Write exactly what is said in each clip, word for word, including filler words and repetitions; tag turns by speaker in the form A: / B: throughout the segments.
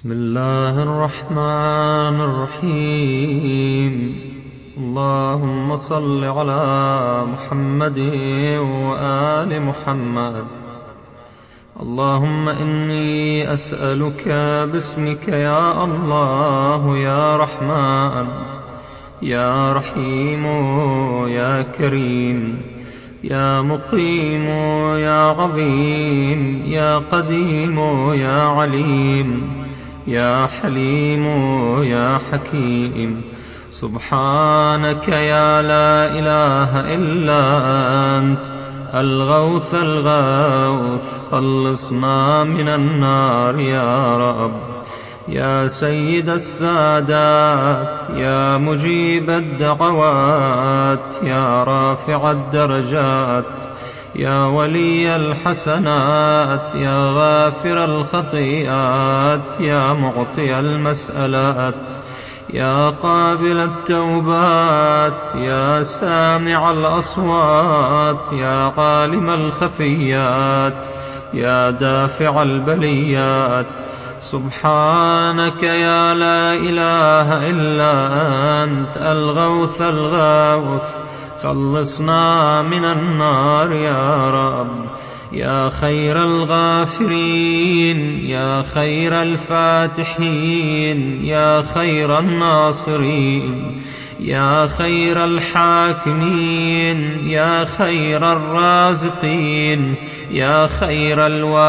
A: بسم الله الرحمن الرحيم. اللهم صل على محمد وآل محمد. اللهم إني أسألك باسمك يا الله يا رحمن يا رحيم يا كريم يا مقيم يا عظيم يا قديم يا عليم يا حليم يا حكيم. سبحانك يا لا إله إلا أنت الغوث الغوث، خلصنا من النار يا رب. يا سيد السادات يا مجيب الدعوات يا رافع الدرجات يا ولي الحسنات يا غافر الخطيئات يا معطي المسألات يا قابل التوبات يا سامع الأصوات يا عالم الخفيات يا دافع البليات. سبحانك يا لا إله إلا أنت الغوث الغوث، خلصنا من النار يا رب. يا خير الغافرين يا خير الفاتحين يا خير الناصرين يا خير الحاكمين يا خير الرازقين يا خير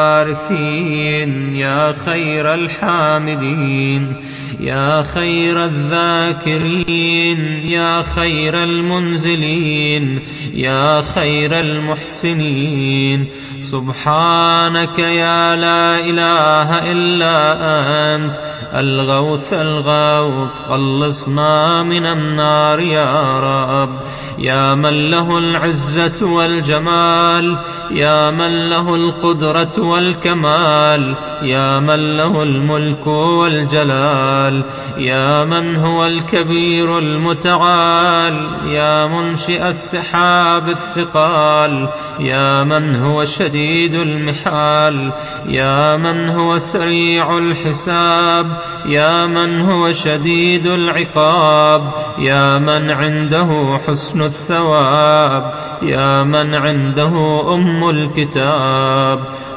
A: الوارثين يا خير الحامدين يا خير الذاكرين يا خير المنزلين يا خير المحسنين. سبحانك يا لا إله إلا أنت الغوث الغوث، خلصنا من النار يا رب. يا من له العزة والجمال يا من له القدرة والكمال يا من له الملك والجلال يا من هو الكبير المتعال يا منشئ السحاب الثقال يا من هو شديد المحال يا من هو سريع الحساب يا من هو شديد العقاب يا من عنده حسن الثواب يا من عنده أم الكتاب.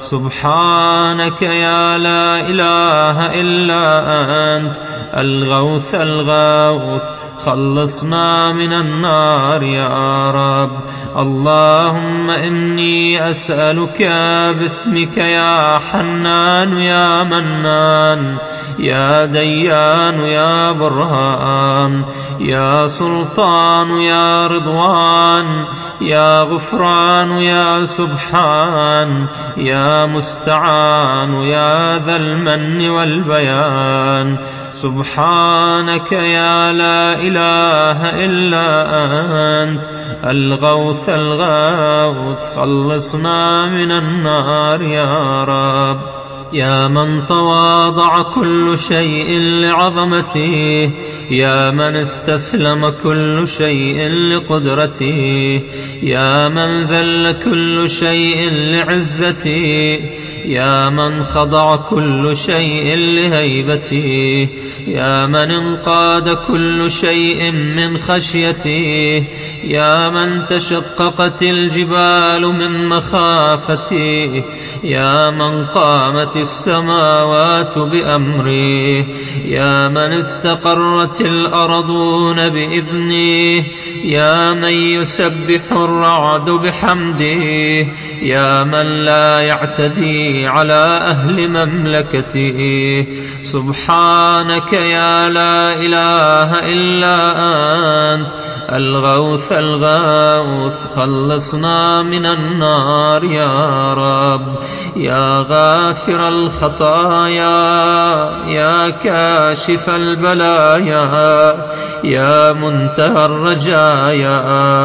A: سبحانك يا لا إله إلا أنت الغوث الغوث، خلصنا من النار يا رب. اللهم إني أسألك باسمك يا حنان يا منان يا ديان يا برهان يا سلطان يا رضوان يا غفران يا سبحان يا مستعان يا ذا المن والبيان. سبحانك يا لا إله إلا أنت الغوث الغوث، خلصنا من النار يا رب. يا من تواضع كل شيء لعظمته يا من استسلم كل شيء لقدرته يا من ذل كل شيء لعزته يا من خضع كل شيء لهيبته يا من انقاد كل شيء من خشيته يا من تشققت الجبال من مخافته يا من قامت السماوات بأمره يا من استقرت الأرضون بإذنه يا من يسبح الرعد بحمده يا من لا يعتدي على أهل مملكته. سبحانك يا لا إله إلا أنت الغوث الغوث، خلصنا من النار يا رب. يا غافر الخطايا يا كاشف البلايا يا منتهى الرجايا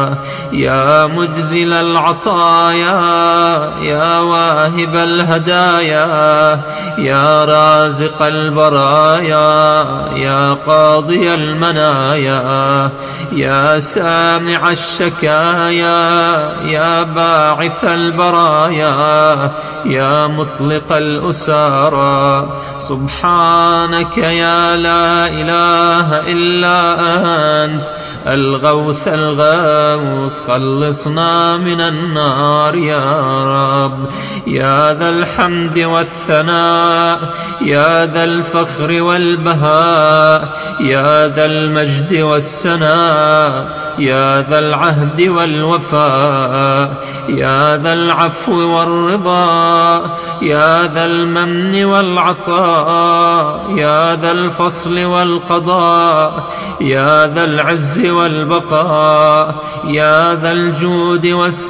A: يا مجزل العطايا يا واهب الهدايا يا رازق البرايا يا قاضي المنايا يا سامع الشكايا يا باعث البرايا يا مطلق الأسارى سبحانك يا لا إله إلا أنت الغوث الغوث خلصنا من النار يا رب يا ذا الحمد والثناء يا ذا الفخر والبهاء يا ذا المجد والسناء يا ذا العهد والوفاء يا ذا العفو والرضا يا ذا المن والعطاء يا ذا الفصل والقضاء يا ذا العز والبقاء يا ذا الجود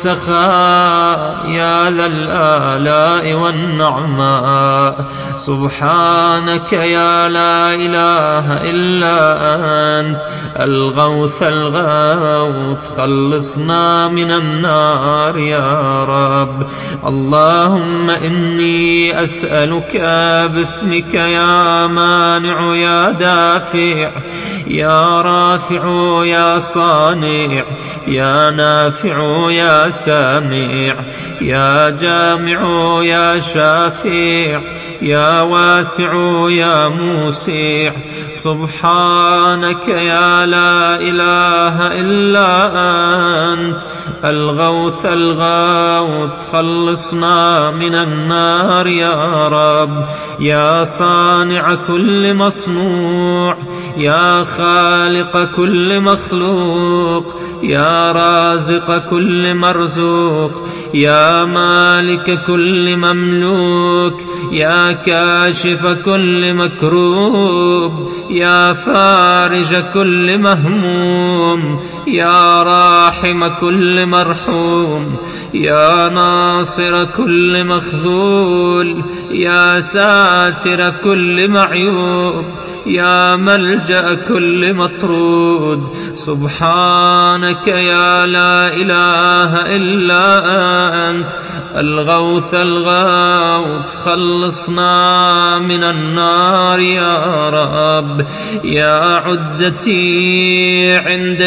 A: والسخاء يا ذا الآلاء والنعماء سبحانك يا لا إله إلا أنت الغوث الغوث خلصنا من النار يا رب اللهم إني أسألك باسمك يا مانع يا دافع يا رافع يا صانع يا نافع يا سامع يا جامع يا شافع يا واسع يا موسع سبحانك يا لا إله إلا أنت الغوث الغوث خلصنا من النار يا رب يا صانع كل مصنوع يا خالق كل مخلوق يا رازق كل مرزوق يا مالك كل مملوك يا كاشف كل مكروب يا فارج كل مهموم يا راحم كل مرحوم يا ناصر كل مخذول يا ساتر كل معيوب يا ملجأ كل مطرود سبحانك يا لا إله إلا أنت الغوث الغوث خلصنا من النار يا رب يا عدتي عند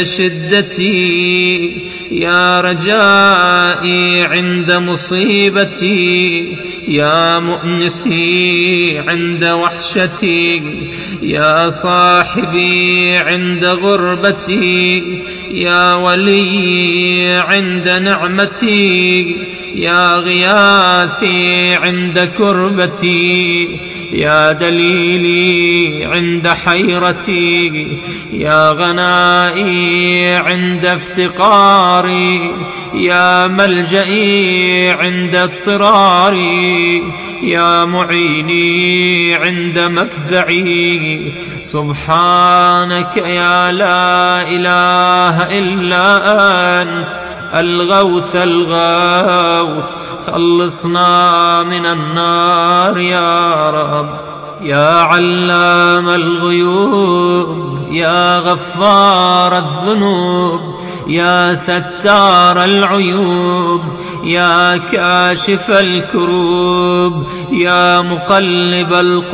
A: شدتي يا رجائي عند مصيبتي يا مؤنسي عند وحشتي يا صاحبي عند غربتي يا ولي عند نعمتي يا غياثي عند كربتي يا دليلي عند حيرتي يا غنائي عند افتقاري يا ملجئي عند اضطراري يا معيني عند مفزعي سبحانك يا لا إله إلا أنت الغوث الغوث خلصنا من النار يا رب يا علام الغيوب يا غفار الذنوب يا ستار العيوب يا كاشف الكروب يا مقلب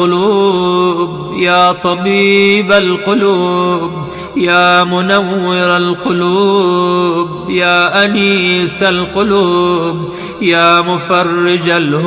A: القلوب يا طبيب القلوب يا منور القلوب يا أنيس القلوب يا مفرج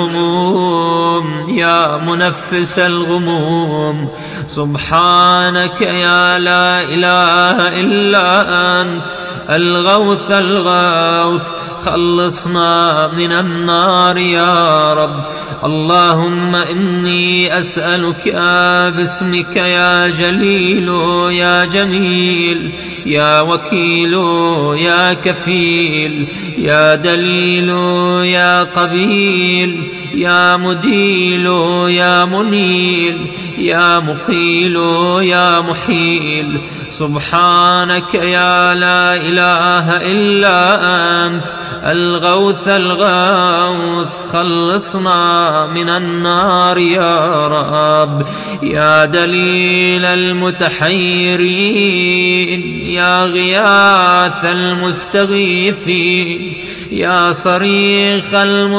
A: الهموم يا منفس الغموم سبحانك يا لا إله إلا أنت الغوث الغوث خلصنا من النار يا رب اللهم إني أسألك باسمك يا جليل يا جميل يا وكيل يا كفيل يا دليل يا قبيل يا مديل يا منيل يا مقيل يا محيل سبحانك يا لا إله إلا أنت الغوث الغوث خلصنا من النار يا رب يا دليل المتحيرين يا غياث المستغيثين يا صريخ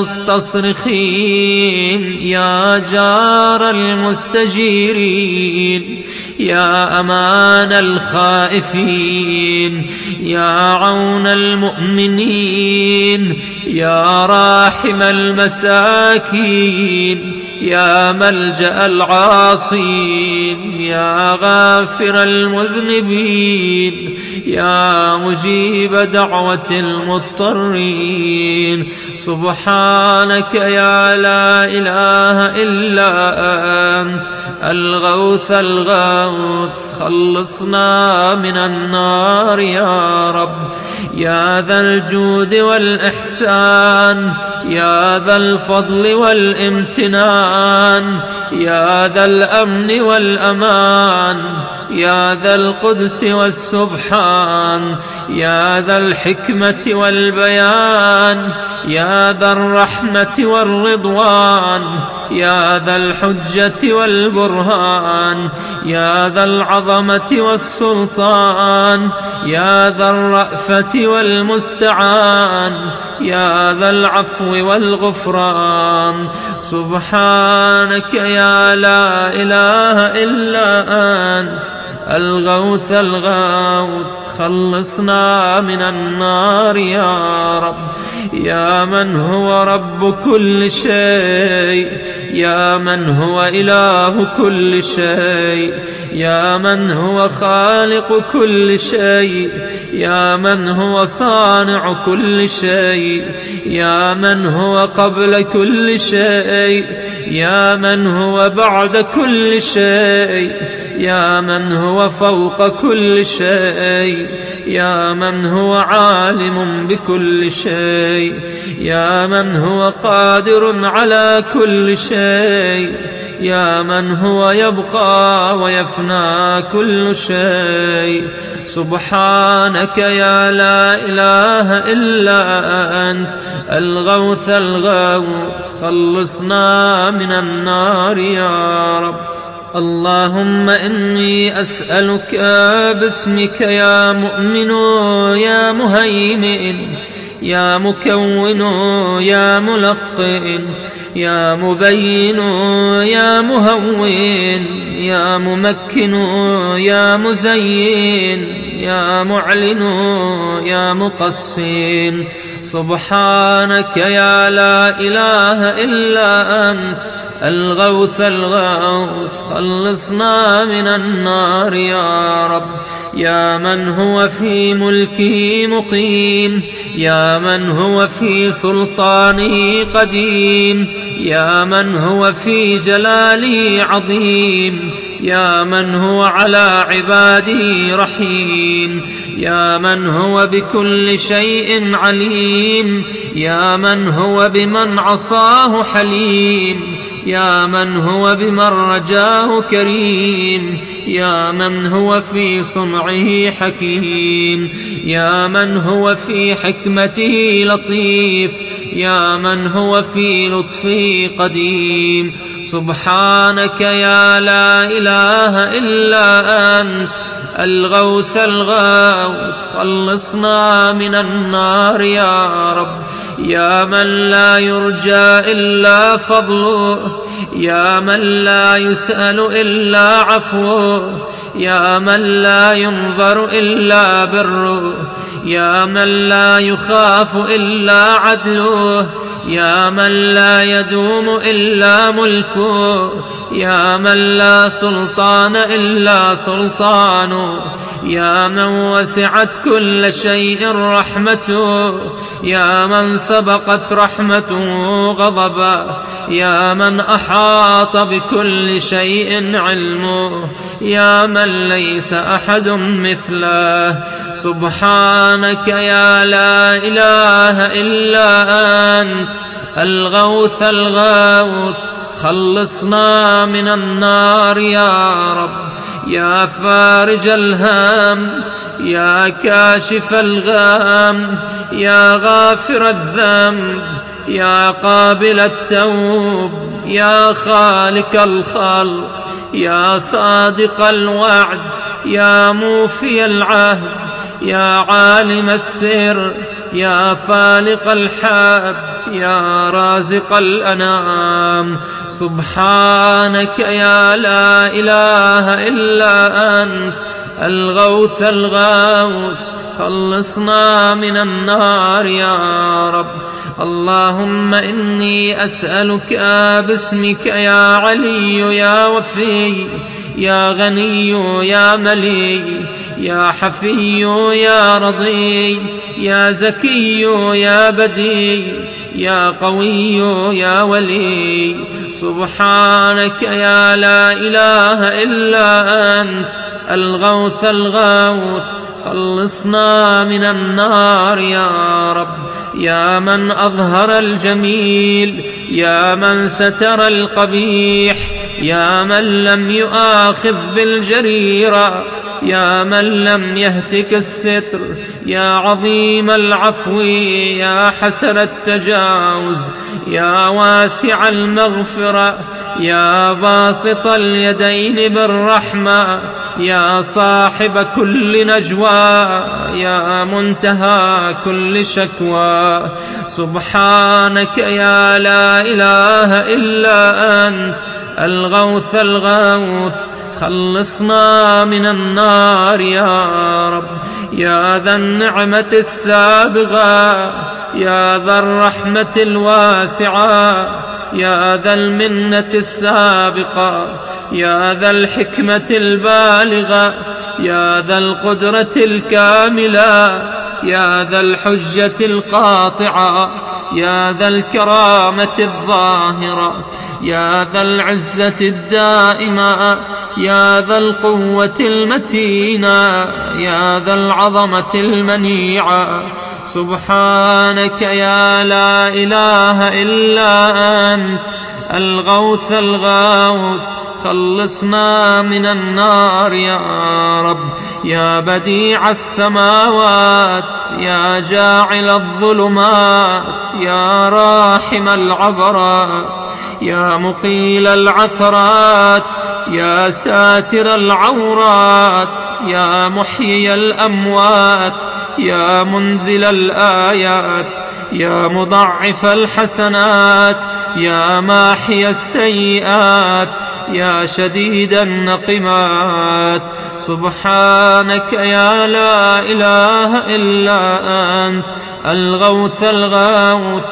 A: المستصرخين يا جار المستجيرين يا أمان الخائفين يا عون المؤمنين يا راحم المساكين يا ملجأ العاصين يا غافر المذنبين يا مجيب دعوة المضطرين سبحانك يا لا إله إلا أنت الغوث الغوث خلصنا من النار يا رب يا ذا الجود والإحسان يا ذا الفضل والامتنان يا ذا الأمن والأمان يا ذا القدس والسبحان يا ذا الحكمة والبيان يا ذا الرحمة والرضوان يا ذا الحجة والبرهان يا ذا العظمة والسلطان يا ذا الرأفة والمستعان يا ذا العفو والغفران سبحانك يا لا إله إلا أنت الغوث الغوث خلصنا من النار يا رب يا من هو رب كل شيء يا من هو إله كل شيء يا من هو خالق كل شيء يا من هو صانع كل شيء يا من هو قبل كل شيء يا من هو بعد كل شيء يا من هو فوق كل شيء يا من هو عالم بكل شيء يا من هو قادر على كل شيء يا من هو يبقى ويفنى كل شيء سبحانك يا لا إله إلا أنت الغوث الغوث خلصنا من النار يا رب اللهم إني أسألك باسمك يا مؤمن يا مهيمن يا مكون يا ملقن يا مبين يا مهون يا ممكن يا مزين يا معلن يا مقسم سبحانك يا لا إله إلا أنت الغوث الغوث خلصنا من النار يا رب يا من هو في ملكه مقيم يا من هو في سلطانه قديم يا من هو في جلاله عظيم يا من هو على عباده رحيم يا من هو بكل شيء عليم يا من هو بمن عصاه حليم يا من هو بمن رجاه كريم يا من هو في صنعه حكيم يا من هو في حكمته لطيف يا من هو في لطفه قديم سبحانك يا لا إله إلا أنت الغوث الغوث خلصنا من النار يا رب يا من لا يرجى إلا فضله يا من لا يسأل إلا عفوه يا من لا ينظر إلا بره يا من لا يخاف إلا عدله يا من لا يدوم إلا ملكه يا من لا سلطان إلا سلطانه يا من وسعت كل شيء رحمته يا من سبقت رحمته غضبا يا من أحاط بكل شيء علمه، يا من ليس أحد مثله. سبحانك يا لا إله إلا أنت الغوث الغوث، خلصنا من النار يا رب. يا فارج الهم، يا كاشف الغم، يا غافر الذنب، يا قابل التوب، يا خالق الخلق، يا صادق الوعد، يا موفي العهد، يا عالم السر، يا فالق الحب، يا رازق الأنام. سبحانك يا لا إله إلا أنت الغوث الغوث، خلصنا من النار يا رب. اللهم إني أسألك باسمك يا علي يا وفي، يا غني يا ملي، يا حفي يا رضي، يا زكي يا بدي، يا قوي يا ولي. سبحانك يا لا إله إلا أنت الغوث الغوث، خلصنا من النار يا رب. يا من أظهر الجميل، يا من ستر القبيح، يا من لم يؤاخذ بالجريرة، يا من لم يهتك الستر، يا عظيم العفو، يا حسن التجاوز، يا واسع المغفرة، يا باسط اليدين بالرحمة، يا صاحب كل نجوى، يا منتهى كل شكوى. سبحانك يا لا إله إلا أنت الغوث الغوث، خلصنا من النار يا رب. يا ذا النعمة السابغة، يا ذا الرحمة الواسعة، يا ذا المنة السابقة، يا ذا الحكمة البالغة، يا ذا القدرة الكاملة، يا ذا الحجة القاطعة، يا ذا الكرامة الظاهرة، يا ذا العزة الدائمة، يا ذا القوة المتينة، يا ذا العظمة المنيعة. سبحانك يا لا إله إلا أنت الغوث الغوث، خلصنا من النار يا رب. يا بديع السماوات، يا جاعل الظلمات، يا راحم العبرات، يا مقيل العثرات، يا ساتر العورات، يا محيي الأموات، يا منزل الآيات، يا مضعف الحسنات، يا ماحي السيئات، يا شديد النقمات. سبحانك يا لا إله إلا أنت الغوث الغوث،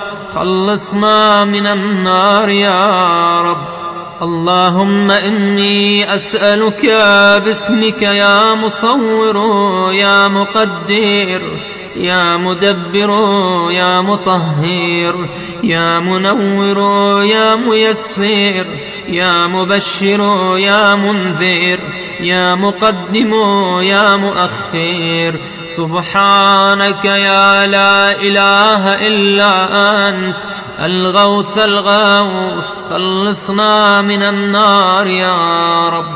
A: خلصنا من النار يا رب. اللهم إني أسألك باسمك يا مصور، يا مقدر، يا مدبر، يا مطهر، يا منور، يا ميسر، يا مبشر، يا منذر، يا مقدم، يا مؤخر. سبحانك يا لا إله إلا أنت الغوث الغوث، خلصنا من النار يا رب.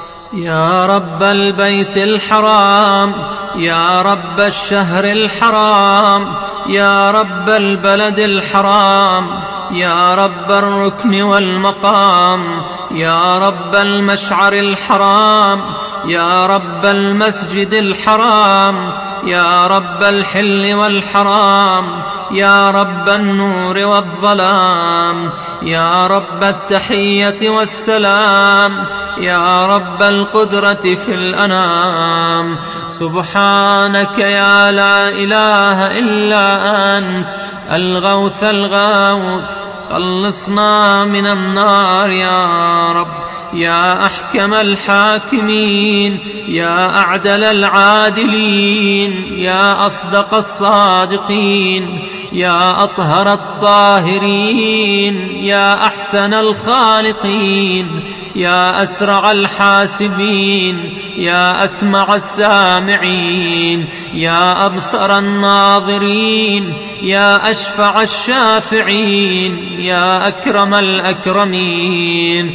A: يا رب البيت الحرام، يا رب الشهر الحرام، يا رب البلد الحرام، يا رب الركن والمقام، يا رب المشعر الحرام، يا رب المسجد الحرام، يا رب الحل والحرام، يا رب النور والظلام، يا رب التحية والسلام، يا رب القدرة في الأنام. سبحانك يا لا إله إلا أنت الغوث الغوث، خلصنا من النار يا رب. يا أحكم الحاكمين، يا أعدل العادلين، يا أصدق الصادقين، يا أطهر الطاهرين، يا أحسن الخالقين، يا أسرع الحاسبين، يا أسمع السامعين، يا أبصر الناظرين، يا أشفع الشافعين، يا أكرم الأكرمين.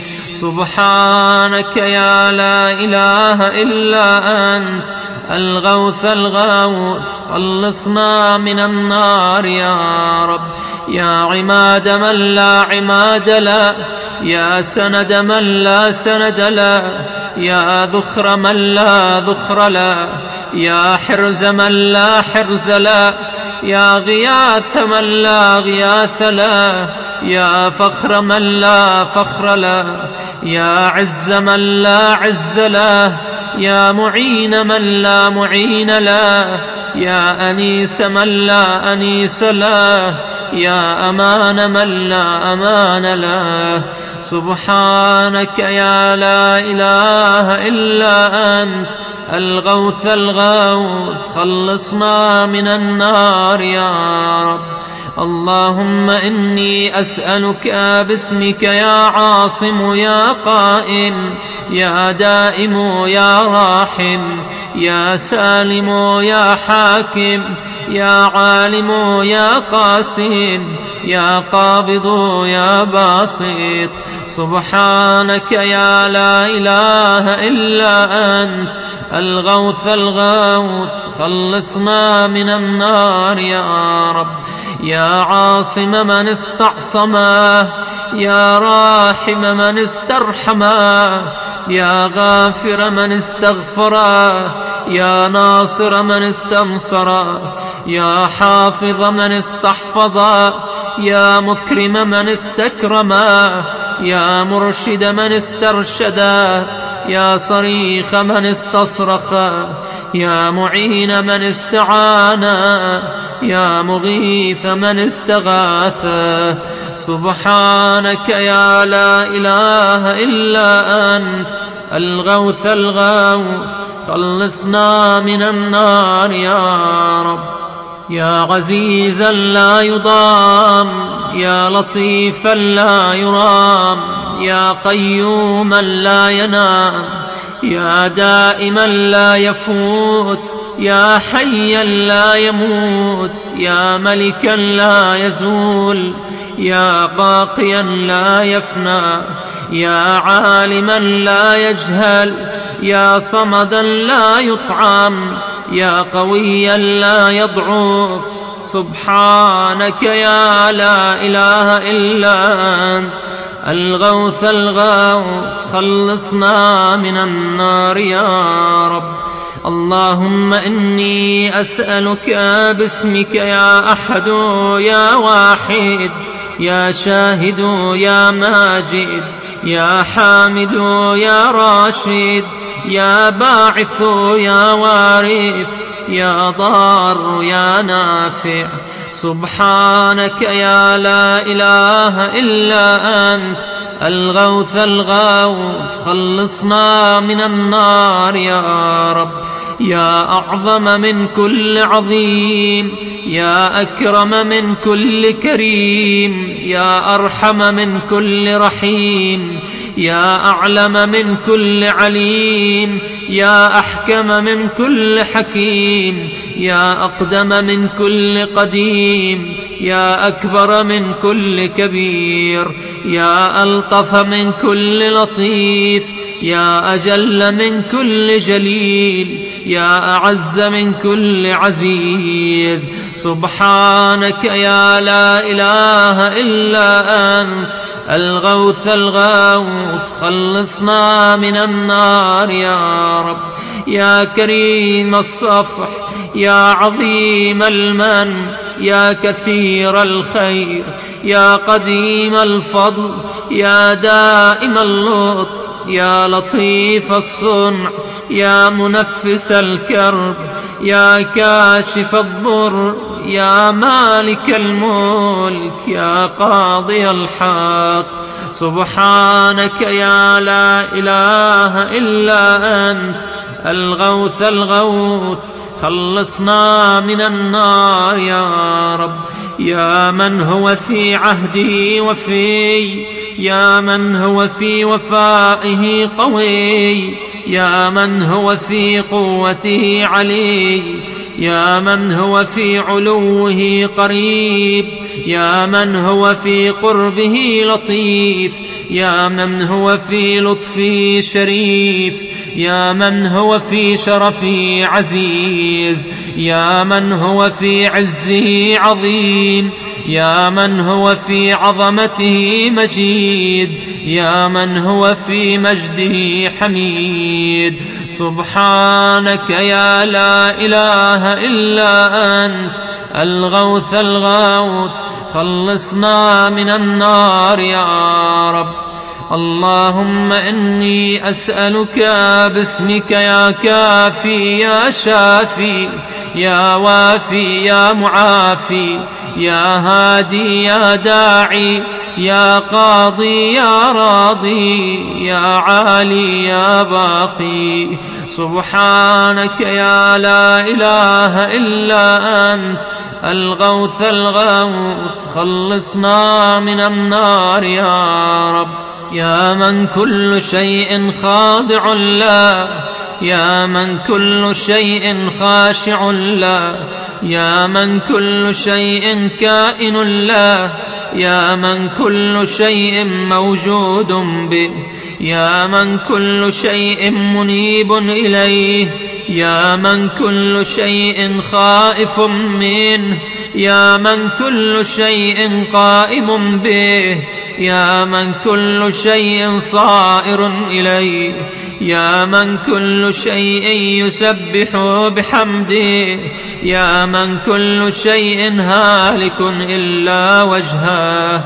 A: سبحانك يا لا إله إلا أنت الغوث الغوث، خلصنا من النار يا رب. يا عماد من لا عماد له، يا سند من لا سند له، يا ذخر من لا ذخر له، يا حرز من لا حرز له، يا غياث من لا غياث له، يا فخر من لا فخر له، يا عز من لا عز له، يا معين من لا معين له، يا أنيس من لا أنيس له، يا أمان من لا أمان له. سبحانك يا لا إله إلا أنت الغوث الغوث، خلصنا من النار يا رب. اللهم إني أسألك باسمك يا عاصم يا قائم يا دائم يا راحم يا سالم يا حاكم يا عالم يا قاسم يا قابض يا باسط. سبحانك يا لا إله إلا أنت الغوث الغوث، خلصنا من النار يا رب. يا عاصم من استعصمه، يا راحم من استرحمه، يا غافر من استغفره، يا ناصر من استنصره، يا حافظ من استحفظه، يا مكرم من استكرمه، يا مرشد من استرشده، يا صريخ من استصرخه، يا معين من استعانه، يا مغيث من استغاثه. سبحانك يا لا إله إلا أنت الغوث الغوث، خلصنا من النار يا رب. يا عزيزا لا يضام، يا لطيفا لا يرام، يا قيوما لا ينام، يا دائما لا يفوت، يا حيا لا يموت، يا ملكا لا يزول، يا باقيا لا يفنى، يا عالما لا يجهل، يا صمدا لا يطعم، يا قويا لا يضعف. سبحانك يا لا إله إلا أنت الغوث الغوث، خلصنا من النار يا رب. اللهم إني أسألك باسمك يا أحد يا واحد يا شاهد يا ماجد يا حامد يا راشد يا باعث يا وارث يا ضار يا نافع. سبحانك يا لا إله إلا أنت الغوث الغوث، خلصنا من النار يا رب. يا أعظم من كل عظيم، يا أكرم من كل كريم، يا أرحم من كل رحيم، يا أعلم من كل عليم، يا أحكم من كل حكيم، يا أقدم من كل قديم، يا أكبر من كل كبير، يا ألطف من كل لطيف، يا أجل من كل جليل، يا أعز من كل عزيز. سبحانك يا لا إله إلا أنت الغوث الغوث، خلصنا من النار يا رب. يا كريم الصفح، يا عظيم المن، يا كثير الخير، يا قديم الفضل، يا دائم اللطف، يا لطيف الصنع، يا منفس الكرب، يا كاشف الضر، يا مالك الملك، يا قاضي الحق. سبحانك يا لا إله إلا أنت الغوث الغوث، خلصنا من النار يا رب. يا من هو في عهده وفي، يا من هو في وفائه قوي، يا من هو في قوته علي، يا من هو في علوه قريب، يا من هو في قربه لطيف، يا من هو في لطفه شريف، يا من هو في شرفه عزيز، يا من هو في عزه عظيم، يا من هو في عظمته مجيد، يا من هو في مجده حميد. سبحانك يا لا إله إلا أنت الغوث الغوث، خلصنا من النار يا رب. اللهم إني أسألك باسمك يا كافي يا شافي يا وافي يا معافي يا هادي يا داعي يا قاضي يا راضي يا عالي يا باقي. سبحانك يا لا إله إلا أنت الغوث الغوث، خلصنا من النار يا رب. يا من كل شيء خاضع له، يا من كل شيء خاشع له، يا من كل شيء كائن له، يا من كل شيء موجود به، يا من كل شيء منيب إليه، يا من كل شيء خائف منه، يا من كل شيء قائم به، يا من كل شيء صائر إليه، يا من كل شيء يسبح بحمده، يا من كل شيء هالك إلا وجهه.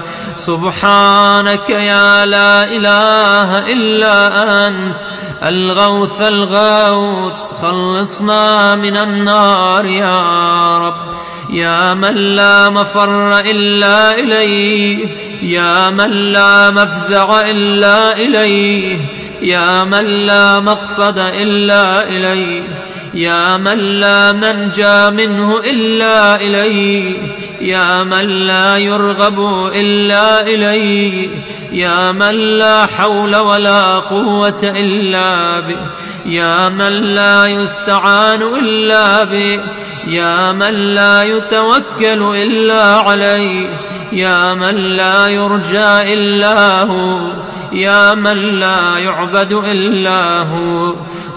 A: سبحانك يا لا إله إلا أنت الغوث الغوث، خلصنا من النار يا رب. يا من لا مفر إلا إليه، يا من لا مفزع إلا إليه، يا من لا مقصد إلا إليه، يا من لا منجى منه إلا إليه، يا من لا يرغب إلا إليه، يا من لا حول ولا قوة إلا به، يا من لا يستعان إلا به، يا من لا يتوكل إلا عليه، يا من لا يرجى إلا هو، يا من لا يعبد إلا هو.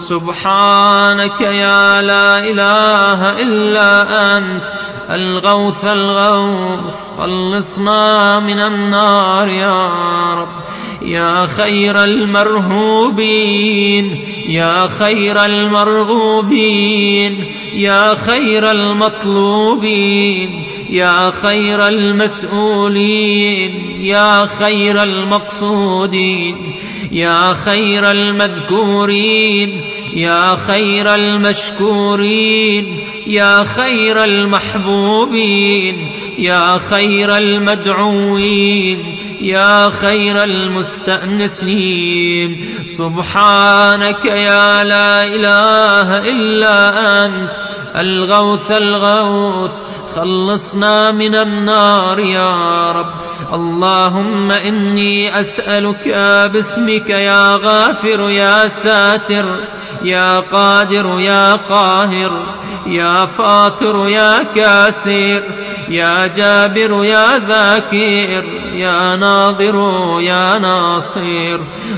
A: سبحانك يا لا إله إلا أنت الغوث الغوث، خلصنا من النار يا رب. يا خير المرهوبين، يا خير المرغوبين، يا خير المطلوبين، يا خير المسؤولين، يا خير المقصودين، يا خير المذكورين، يا خير المشكورين، يا خير المحبوبين، يا خير المدعوين، يا خير المستأنسين. سبحانك يا لا إله إلا أنت الغوث الغوث، خلصنا من النار يا رب. اللهم إني أسألك باسمك يا غافر يا ساتر يا قادر يا قاهر يا فاطر يا كاسر يا جابر يا ذاكر يا ناظر يا ناصر.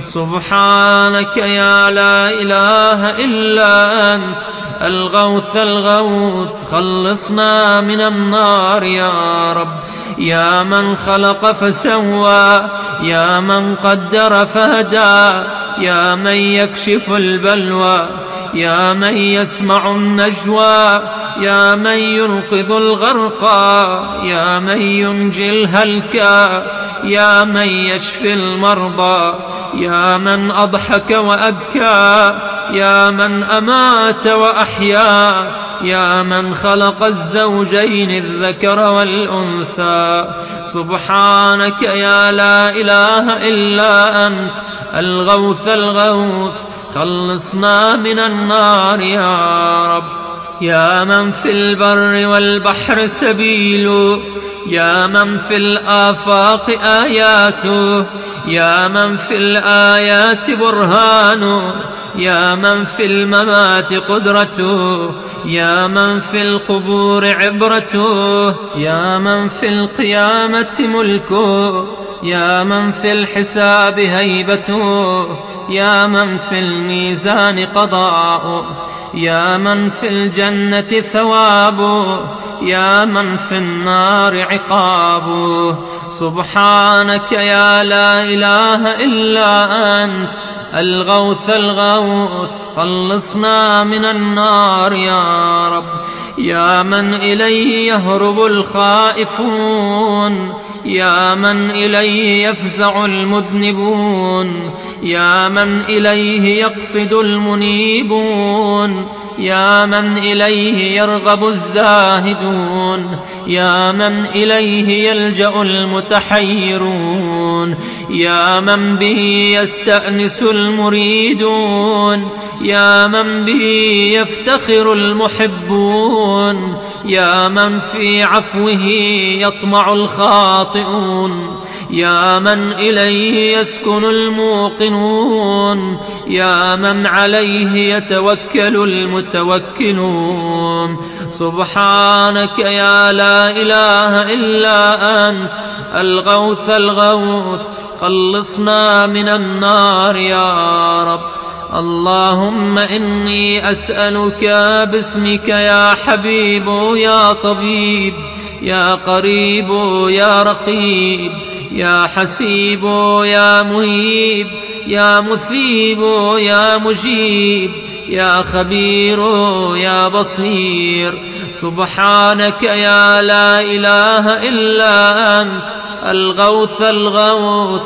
A: سبحانك يا لا إله إلا أنت الغوث الغوث، خلصنا من النار يا رب. يا من خلق فسوى، يا من قدر فهدى، يا من يكشف البلوى، يا من يسمع النجوى، يا من ينقذ الغرقى، يا من ينجي الهلكى، يا من يشفي المرضى، يا من أضحك وأبكى، يا من أمات وأحيا، يا من خلق الزوجين الذكر والأنثى. سبحانك يا لا إله إلا أنت الغوث الغوث، خلصنا من النار يا رب. يا من في البر والبحر سبيله، يا من في الآفاق آياته، يا من في الآيات برهانه، يا من في الممات قدرته، يا من في القبور عبرته، يا من في القيامة ملكه، يا من في الحساب هيبته، يا من في الميزان قضاؤه، يا من في الجنة ثوابه، يا من في النار عقابه. سبحانك يا لا إله إلا أنت الغوث الغوث، خلصنا من النار يا رب. يا من إليه يهرب الخائفون، يا من إليه يفزع المذنبون، يا من إليه يقصد المنيبون، يا من إليه يرغب الزاهدون، يا من إليه يلجأ المتحيرون، يا من به يستأنس المريدون، يا من به يفتخر المحبون، يا من في عفوه يطمع الخاطئون، يا من إليه يسكن الموقنون، يا من عليه يتوكل المتوكلون. سبحانك يا لا إله إلا أنت الغوث الغوث، خلصنا من النار يا رب. اللهم إني أسألك باسمك يا حبيب يا طبيب يا قريب يا رقيب يا حسيب يا مهيب يا مثيب يا مجيب يا خبير يا بصير. سبحانك يا لا إله إلا أنت الغوث الغوث،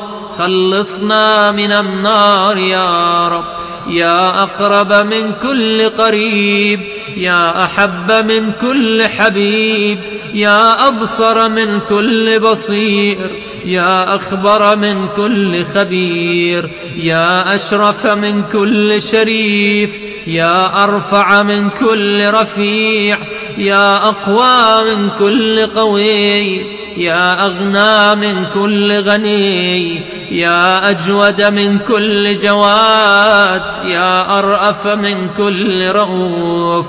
A: خلصنا من النار يا رب. يا أقرب من كل قريب، يا أحب من كل حبيب، يا أبصر من كل بصير، يا أخبر من كل خبير، يا أشرف من كل شريف، يا أرفع من كل رفيع، يا أقوى من كل قوي، يا أغنى من كل غني، يا أجود من كل جواد، يا أرأف من كل رؤوف.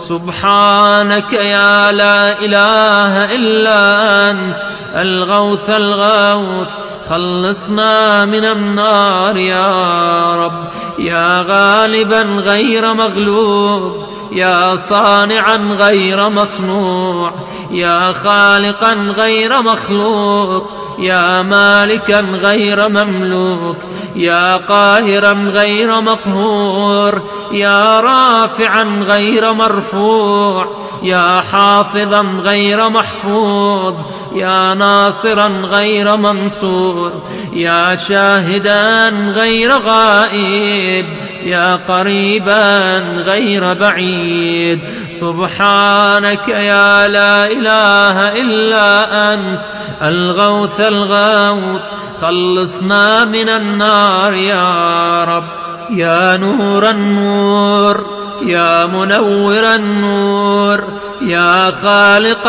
A: سبحانك يا لا إله إلا أنت الغوث الغوث، خلصنا من النار يا رب. يا غالبا غير مغلوب، يا صانعا غير مصنوع، يا خالقا غير مخلوق، يا مالكا غير مملوك، يا قاهرا غير مقهور، يا رافعا غير مرفوع، يا حافظا غير محفوظ، يا ناصرا غير منصور، يا شاهدا غير غائب، يا قريبا غير بعيد. سبحانك يا لا إله إلا أنت الغوث الغوث، خلصنا من النار يا رب. يا نور النور، يا منور النور، يا خالق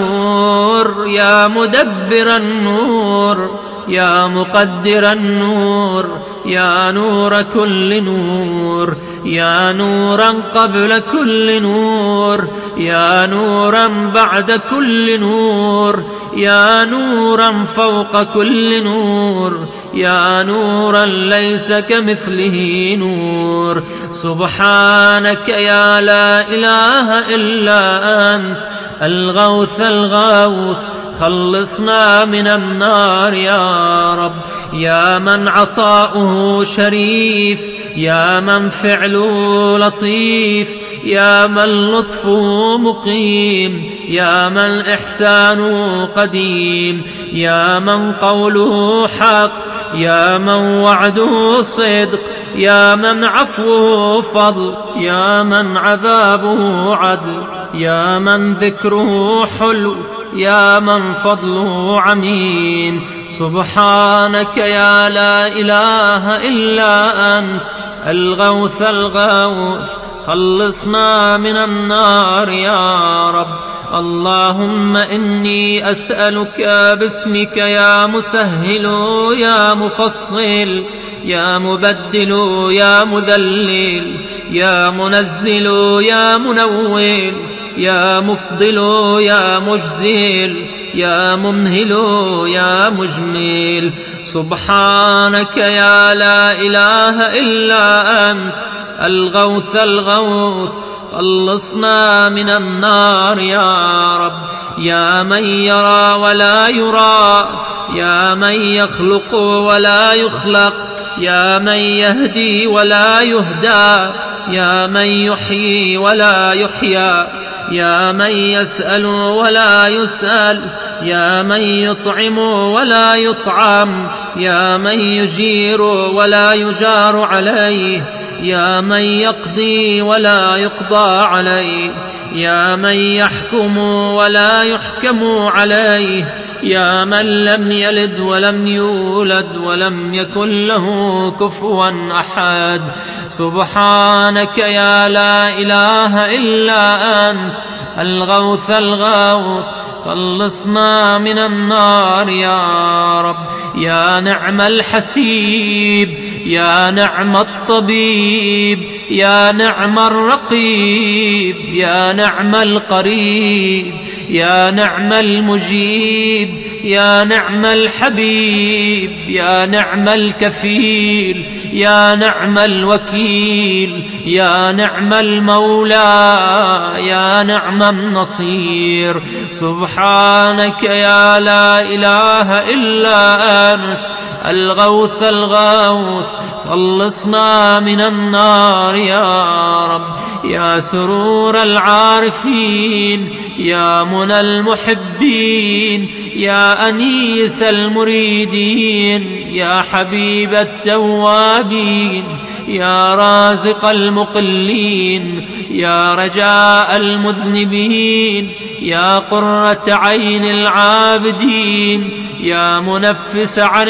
A: النور، يا مدبر النور، يا مقدر النور، يا نور كل نور، يا نورا قبل كل نور، يا نورا بعد كل نور، يا نورا فوق كل نور، يا نورا ليس كمثله نور. سبحانك يا لا إله إلا أنت الغوث الغوث، خلصنا من النار يا رب. يا من عطاؤه شريف، يا من فعله لطيف، يا من لطفه مقيم، يا من إحسانه قديم، يا من قوله حق، يا من وعده صدق، يا من عفوه فضل، يا من عذابه عدل، يا من ذكره حلو، يا من فضله عميم. سبحانك يا لا إله إلا أنت الغوث الغوث، خلصنا من النار يا رب. اللهم إني أسألك باسمك يا مسهل يا مفصل يا مبدل يا مذلل يا منزل يا منول يا مفضل يا مجزل يا ممهل يا مجمل. سبحانك يا لا إله إلا أنت الغوث الغوث، خلصنا من النار يا رب. يا من يرى ولا يرى، يا من يخلق ولا يخلق، يا من يهدي ولا يهدى، يا من يحيي ولا يحيى، يا من يسأل ولا يسأل، يا من يطعم ولا يطعم، يا من يجير ولا يجار عليه، يا من يقضي ولا يقضى عليه، يا من يحكم ولا يحكم عليه، يا من لم يلد ولم يولد ولم يكن له كفوا أحد. سبحانك يا لا إله إلا أنت الغوث الغوث، خلصنا من النار يا رب. يا نعم الحسيب، يا نعم الطبيب، يا نعم الرقيب، يا نعم القريب، يا نعم المجيب، يا نعم الحبيب، يا نعم الكفيل، يا نعم الوكيل، يا نعم المولى، يا نعم النصير. سبحانك يا لا إله إلا أنت الغوث الغوث، خلصنا من النار يا رب. يا سرور العارفين، يا منى المحبين، يا أنيس المريدين، يا حبيب التوابين، يا رازق المقلين، يا رجاء المذنبين، يا قرة عين العابدين، يا منفس عن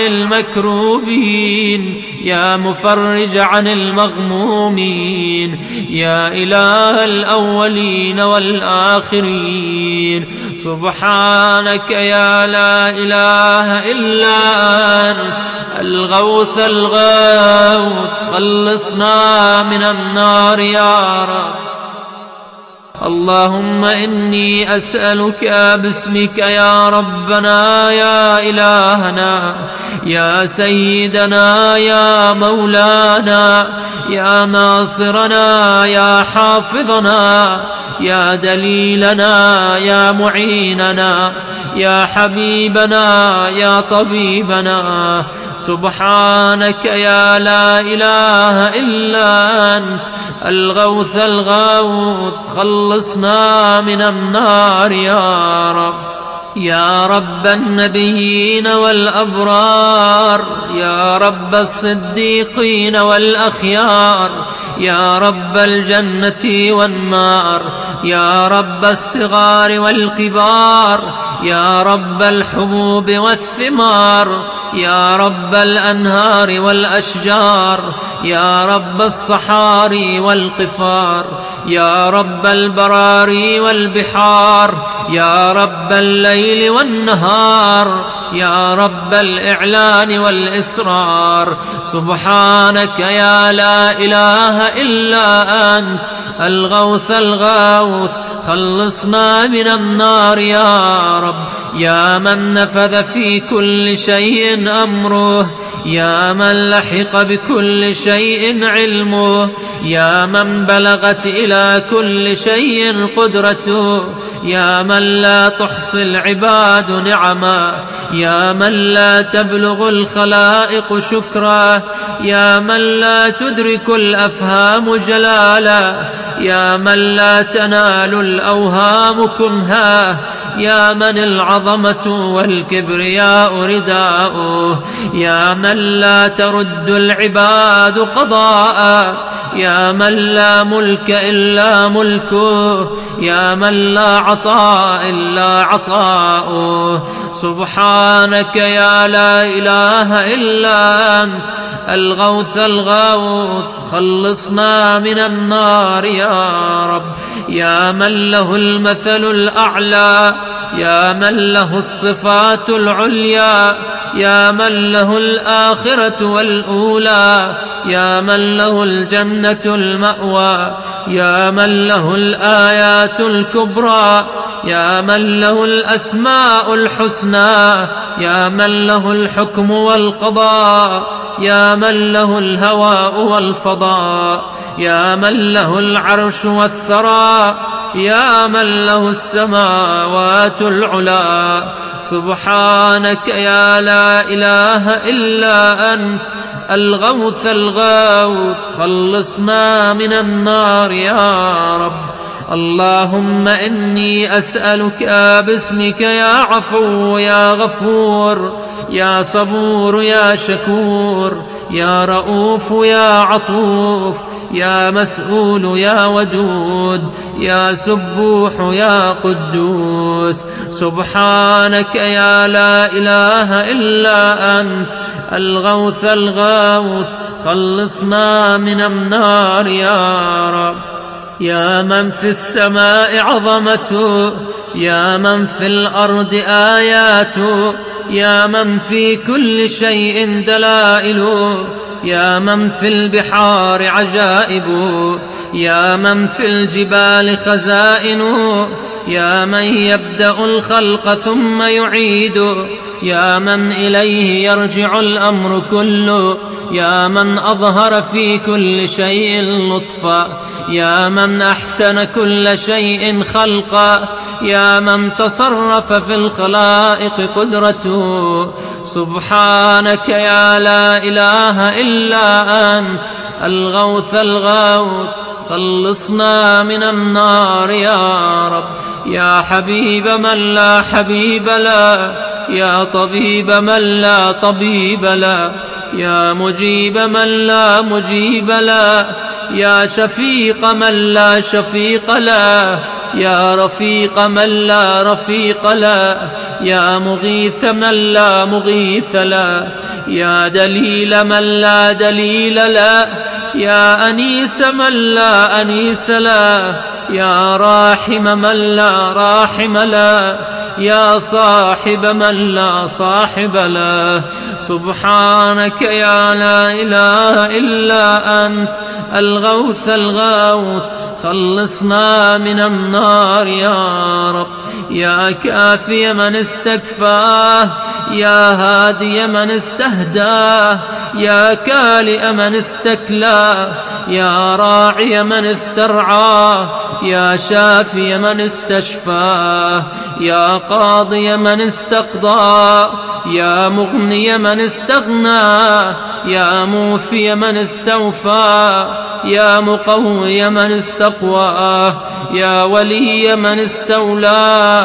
A: المكروبين، يا مفرج عن المغمومين، يا إله الأولين والآخرين. سبحانك يا لا إله إلا أنت الغوث الغوث، خلصنا من النار يا رب. اللهم إني أسألك باسمك يا ربنا يا إلهنا يا سيدنا يا مولانا يا ناصرنا يا حافظنا يا دليلنا يا معيننا يا حبيبنا يا طبيبنا. سبحانك يا لا إله إلا أنت الغوث الغوث، خلصنا من النار يا رب. يا رب النبيين والأبرار، يا رب الصديقين والأخيار، يا رب الجنة والنار، يا رب الصغار والكبار، يا رب الحبوب والثمار، يا رب الأنهار والأشجار، يا رب الصحاري والقفار، يا رب البراري والبحار، يا رب الليل والنهار، يا رب الإعلان والإسرار. سبحانك يا لا إله إلا أنت الغوث الغوث، خلصنا من النار يا رب. يا من نفذ في كل شيء أمره، يا من لحق بكل شيء علمه، يا من بلغت إلى كل شيء قدرته، يا من لا تحصي العباد نعما، يا من لا تبلغ الخلائق شكرا، يا من لا تدرك الأفهام جلالا، يا من لا تنال الأوهام كنها، يا من العظمة والكبرياء رداؤه، يا من لا ترد العباد قضاء، يا من لا ملك إلا ملكه، يا من لا عطاء إلا عطاؤه. سبحانك يا لا إله إلا أنت الغوث الغوث خلصنا من النار يا رب. يا من له المثل الأعلى، يا من له الصفات العليا، يا من له الآخرة والأولى، يا من له الجنة المأوى، يا من له الآيات الكبرى، يا من له الأسماء الحسنى، يا من له الحكم والقضاء، يا من له الهواء والفضاء، يا من له العرش والثرى، يا من له السماوات العلى. سبحانك يا لا إله إلا أنت الغوث الغوث خلصنا من النار يا رب. اللهم إني أسألك باسمك يا عفو يا غفور، يا صبور يا شكور، يا رؤوف يا عطوف، يا مسؤول يا ودود، يا سبوح يا قدوس. سبحانك يا لا إله إلا أنت الغوث الغوث خلصنا من النار يا رب. يا من في السماء عظمته، يا من في الأرض آياته، يا من في كل شيء دلائله، يا من في البحار عجائبه، يا من في الجبال خزائنه، يا من يبدأ الخلق ثم يعيده، يا من إليه يرجع الأمر كله، يا من أظهر في كل شيء لطفا، يا من أحسن كل شيء خلقا، يا من تصرف في الخلائق قدرته. سبحانك يا لا إله إلا أنت الغوث الغوث خلصنا من النار يا رب. يا حبيب من لا حبيب له، يا طبيب من لا طبيب له، يا مجيب من لا مجيب له، يا شفيق من لا شفيق له، يا رفيق من لا رفيق له، يا مغيث من لا مغيث له، يا دليل من لا دليل له، يا أنيس من لا أنيس له، يا راحم من لا راحم له، يا صاحب من لا صاحب له. سبحانك يا لا إله إلا أنت الغوث الغوث خلصنا من النار يا رب. يا كافي من استكفاه، يا هادي من استهداه، يا كالئ من استكلاه، يا راعي من استرعاه، يا شافي من استشفاه، يا قاضي من استقضاه، يا مغني من استغناه، يا موفي من استوفاه، يا مقوي من استقواه، يا ولي من استولاه.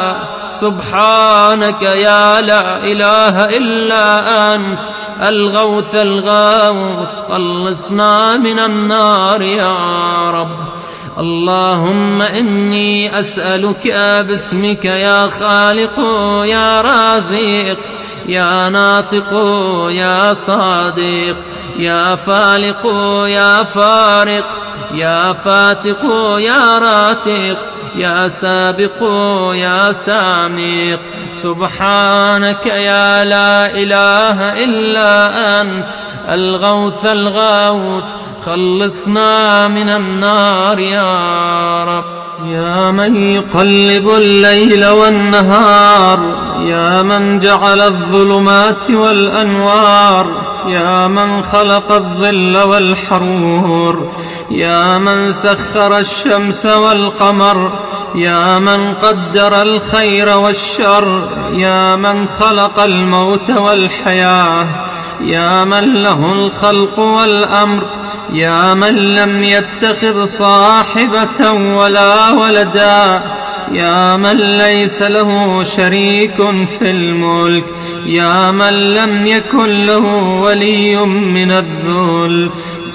A: سبحانك يا لا إله إلا أنت الغوث الغوث خلصنا من النار يا رب. اللهم إني أسألك باسمك يا خالق يا رازق، يا ناطق يا صادق، يا فالق يا فارق، يا فاتق يا راتق، يا سابق يا سامق. سبحانك يا لا إله إلا أنت الغوث الغوث خلصنا من النار يا رب. يا من يقلب الليل والنهار، يا من جعل الظلمات والأنوار، يا من خلق الظل والحرور، يا من سخر الشمس والقمر، يا من قدر الخير والشر، يا من خلق الموت والحياة، يا من له الخلق والأمر، يا من لم يتخذ صاحبة ولا ولدا، يا من ليس له شريك في الملك، يا من لم يكن له ولي من الذل.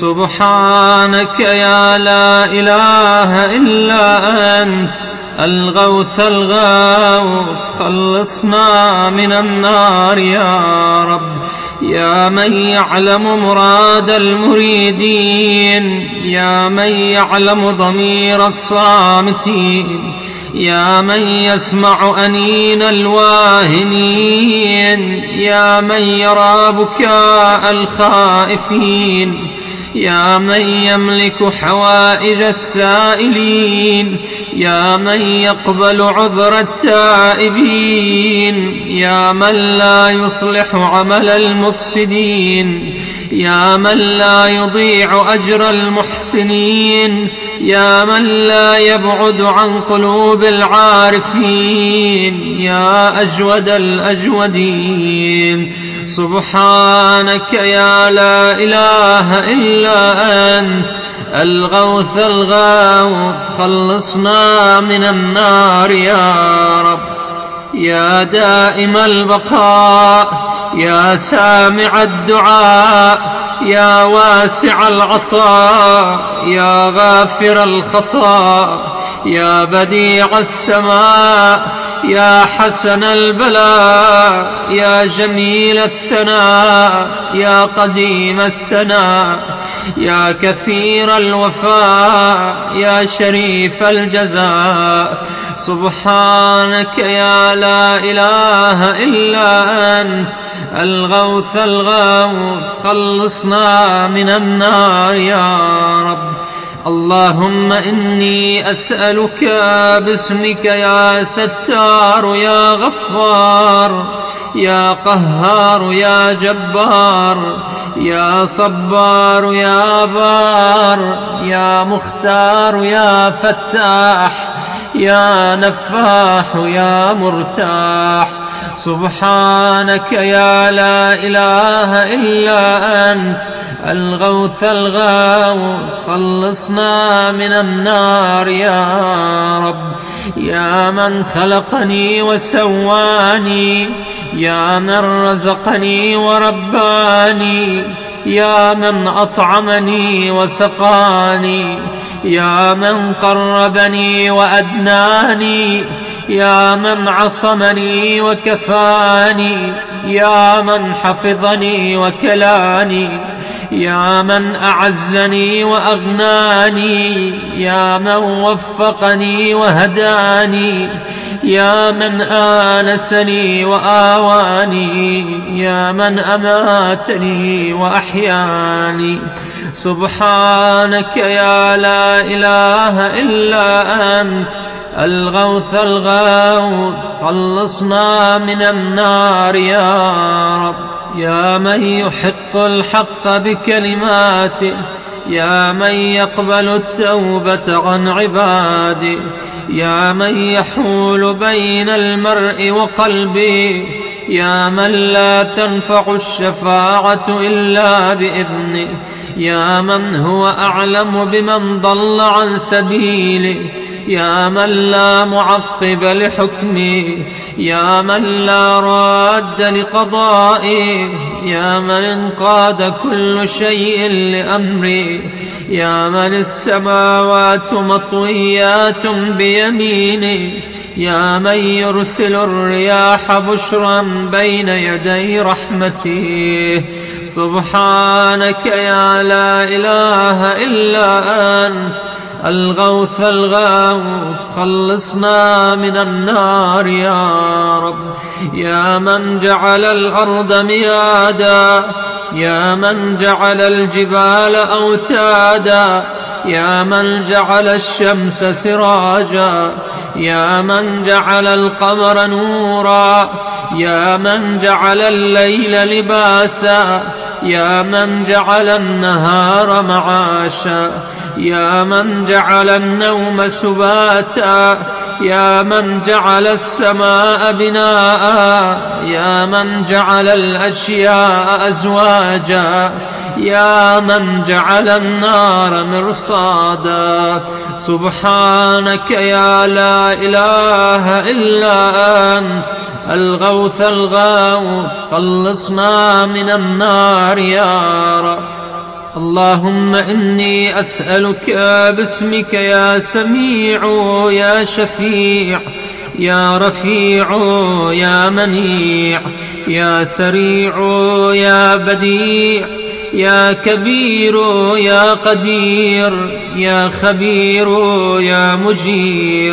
A: سبحانك يا لا إله إلا أنت الغوث الغوث خلصنا من النار يا رب. يا من يعلم مراد المريدين، يا من يعلم ضمير الصامتين، يا من يسمع أنين الواهنين، يا من يرى بكاء الخائفين، يا من يملك حوائج السائلين، يا من يقبل عذر التائبين، يا من لا يصلح عمل المفسدين، يا من لا يضيع أجر المحسنين، يا من لا يبعد عن قلوب العارفين، يا أجود الأجودين. سبحانك يا لا إله إلا أنت الغوث الغوث، خلصنا من النار يا رب. يا دائم البقاء، يا سامع الدعاء، يا واسع العطاء، يا غافر الخطا، يا بديع السماء، يا حسن البلاء، يا جميل الثناء، يا قديم السناء، يا كثير الوفاء، يا شريف الجزاء. سبحانك يا لا إله إلا أنت الغوث الغوث، خلصنا من النار يا رب. اللهم إني أسألك باسمك يا ستار يا غفار، يا قهار يا جبار، يا صبار يا بار، يا مختار يا فتاح، يا نفاح يا مرتاح. سبحانك يا لا إله إلا أنت الغوث الغوث، خلصنا من النار يا رب. يا من خلقني وسواني، يا من رزقني ورباني، يا من أطعمني وسقاني، يا من قربني وأدناني، يا من عصمني وكفاني، يا من حفظني وكلاني، يا من أعزني وأغناني، يا من وفقني وهداني، يا من آنسني وآواني، يا من أماتني وأحياني. سبحانك يا لا إله إلا أنت الغوث الغوث، خلصنا من النار يا رب. يا من يحق الحق بكلماته، يا من يقبل التوبة عن عباده، يا من يحول بين المرء وقلبه، يا من لا تنفع الشفاعة إلا بإذنه، يا من هو أعلم بمن ضل عن سبيله، يا من لا معقب لحكمه، يا من لا راد لقضائه، يا من انقاد كل شيء لأمره، يا من السماوات مطويات بيمينه، يا من يرسل الرياح بشرا بين يدي رحمته. سبحانك يا لا إله إلا أنت الغوث الغوث، خلصنا من النار يا رب. يا من جعل الأرض ميادا، يا من جعل الجبال أوتادا، يا من جعل الشمس سراجا، يا من جعل القمر نورا، يا من جعل الليل لباسا، يا من جعل النهار معاشا، يا من جعل النوم سباتا، يا من جعل السماء بناء، يا من جعل الأشياء أزواجا، يا من جعل النار مرصادا. سبحانك يا لا إله إلا أنت الغوث الغوث، خلصنا من النار يا رب. اللهم إني أسألك باسمك يا سميع يا شفيع يا رفيع يا منيع يا سريع يا بديع يا كبير يا قدير يا خبير يا مجير.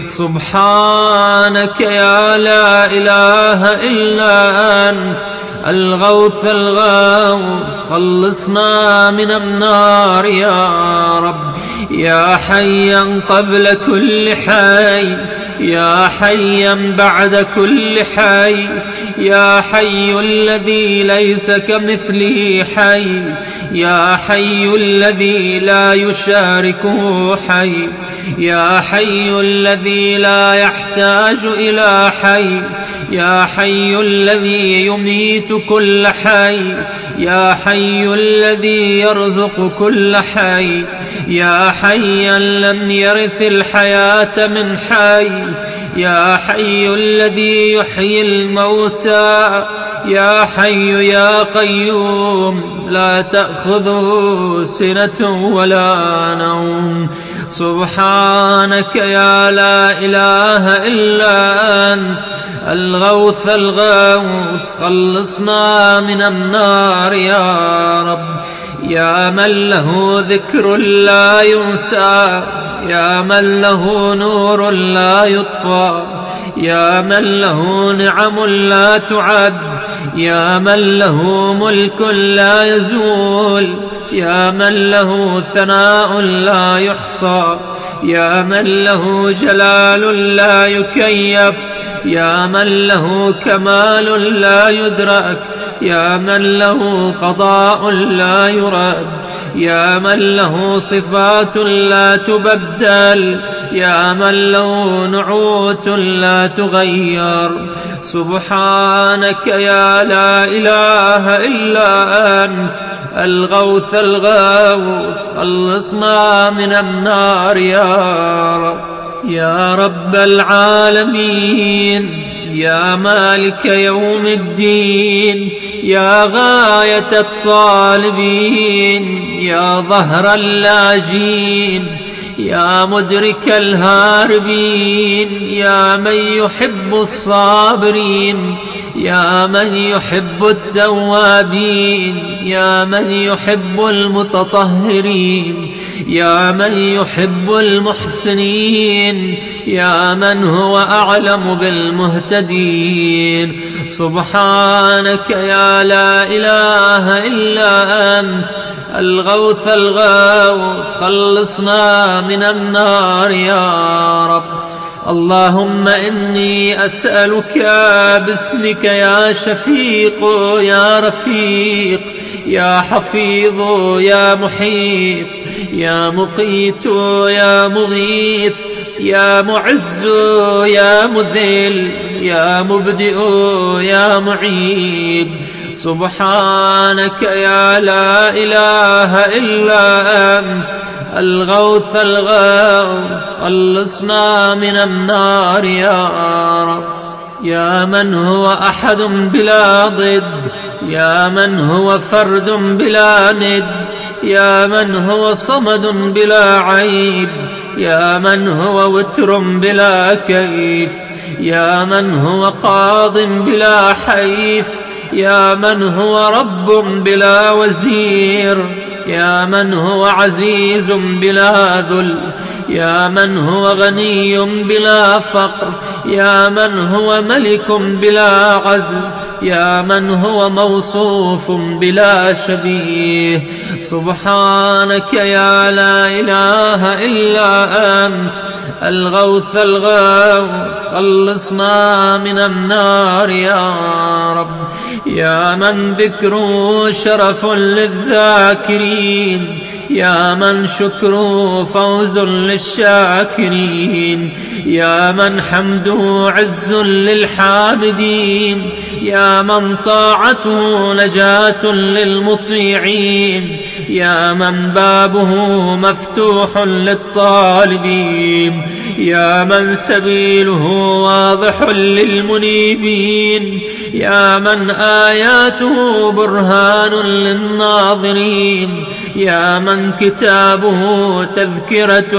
A: سبحانك يا لا إله إلا أنت الغوث الغوث، خلصنا من النار يا رب. يا حيا قبل كل حي، يا حيا بعد كل حي، يا حي الذي ليس كمثله حي، يا حي الذي لا يشاركه حي، يا حي الذي لا يحتاج إلى حي، يا حي الذي يميت كل حي، يا حي الذي يرزق كل حي، يا حيا لم يرث الحياة من حي، يا حي الذي يحيي الموتى، يا حي يا قيوم لا تأخذه سنة ولا نوم. سبحانك يا لا إله إلا أنت الغوث الغوث، خلصنا من النار يا رب. يا من له ذكر لا ينسى، يا من له نور لا يطفى، يا من له نعم لا تعد، يا من له ملك لا يزول، يا من له ثناء لا يحصى، يا من له جلال لا يكيف، يا من له كمال لا يدرك، يا من له قضاء لا يرد، يا من له صفات لا تبدل، يا من له نعوت لا تغير. سبحانك يا لا إله إلا أنت الغوث الغوث، خلصنا من النار يا رب. يا رب العالمين، يا مالك يوم الدين، يا غاية الطالبين، يا ظهر اللاجين، يا مدرك الهاربين، يا من يحب الصابرين، يا من يحب التوابين، يا من يحب المتطهرين، يا من يحب المحسنين، يا من هو أعلم بالمهتدين. سبحانك يا لا إله إلا أنت الغوث الغوث، خلصنا من النار يا رب. اللهم إني أسألك باسمك يا شفيق يا رفيق يا حفيظ يا محيط يا مقيت يا مغيث يا معز يا مذل يا مبدئ يا معيد. سبحانك يا لا إله إلا أنت الغوث الغوث، خلصنا من النار يا رب. يا من هو أحد بلا ضد، يا من هو فرد بلا ند، يا من هو صمد بلا عيب، يا من هو وتر بلا كيف، يا من هو قاض بلا حيف، يا من هو رب بلا وزير، يا من هو عزيز بلا ذل، يا من هو غني بلا فقر، يا من هو ملك بلا عزل، يا من هو موصوف بلا شبيه. سبحانك يا لا إله إلا أنت الغوث الغوث، خلصنا من النار يا رب. يا من ذكره شرف للذاكرين، يا من شكره فوز للشاكرين، يا من حمده عز للحامدين، يا من طاعته نجاة للمطيعين، يا من بابه مفتوح للطالبين، يا من سبيله واضح للمنيبين، يا من آياته برهان للناظرين، يا من كتابه تذكرة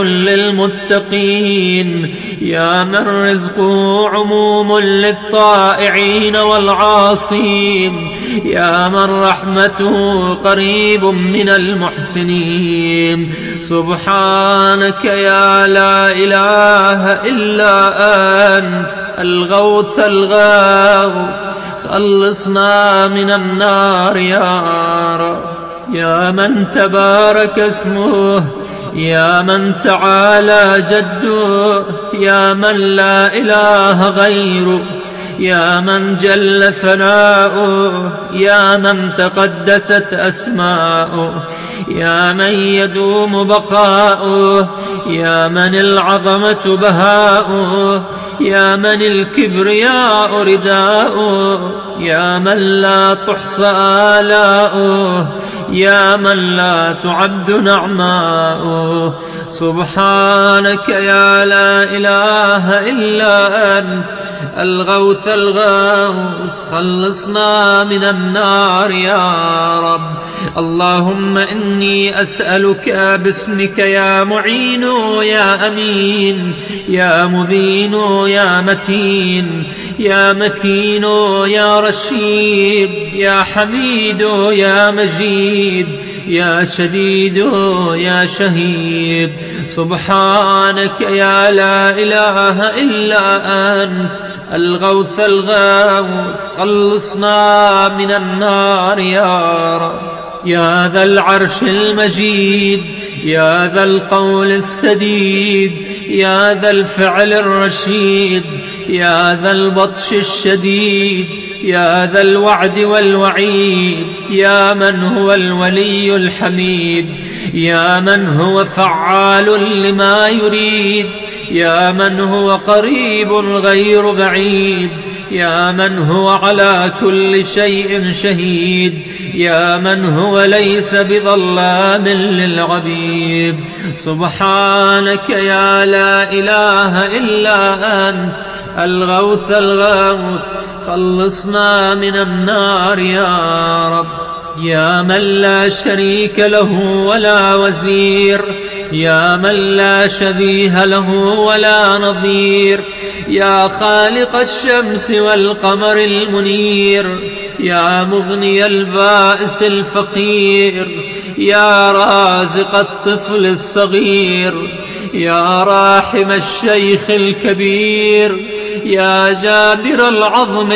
A: للمتقين، يا من رزقه عموم للطائعين والعاصين، يا من رحمته قريب من المحسنين. سبحانك يا لا إله إلا أنت الغوث الغاوث، خلصنا من النار يا رب. يا من تبارك اسمه، يا من تعالى جده، يا من لا إله غيره، يا من جل ثناؤه، يا من تقدست أسماؤه، يا من يدوم بقاؤه، يا من العظمة بهاؤه، يا من الكبرياء رداؤه، يا من لا تحصى آلاؤه، يا من لا تعد نعماؤه. سبحانك يا لا إله إلا أنت الغوث الغوث، خلصنا من النار يا رب. اللهم إني أسألك باسمك يا معين يا أمين يا مبين يا متين يا مكين يا رشيد يا حميد يا مجيد يا شديد يا شهيد. سبحانك يا لا إله إلا أنت الغوث الغوث، خلصنا من النار يا رب. يا ذا العرش المجيد، يا ذا القول السديد، يا ذا الفعل الرشيد، يا ذا البطش الشديد، يا ذا الوعد والوعيد، يا من هو الولي الحميد، يا من هو فعال لما يريد، يا من هو قريب غير بعيد، يا من هو على كل شيء شهيد، يا من هو ليس بظلام للعبيد. سبحانك يا لا إله إلا أنت الغوث الغوث، خلصنا من النار يا رب. يا من لا شريك له ولا وزير، يا من لا شبيه له ولا نظير، يا خالق الشمس والقمر المنير، يا مغني البائس الفقير، يا رازق الطفل الصغير، يا راحم الشيخ الكبير، يا جابر العظم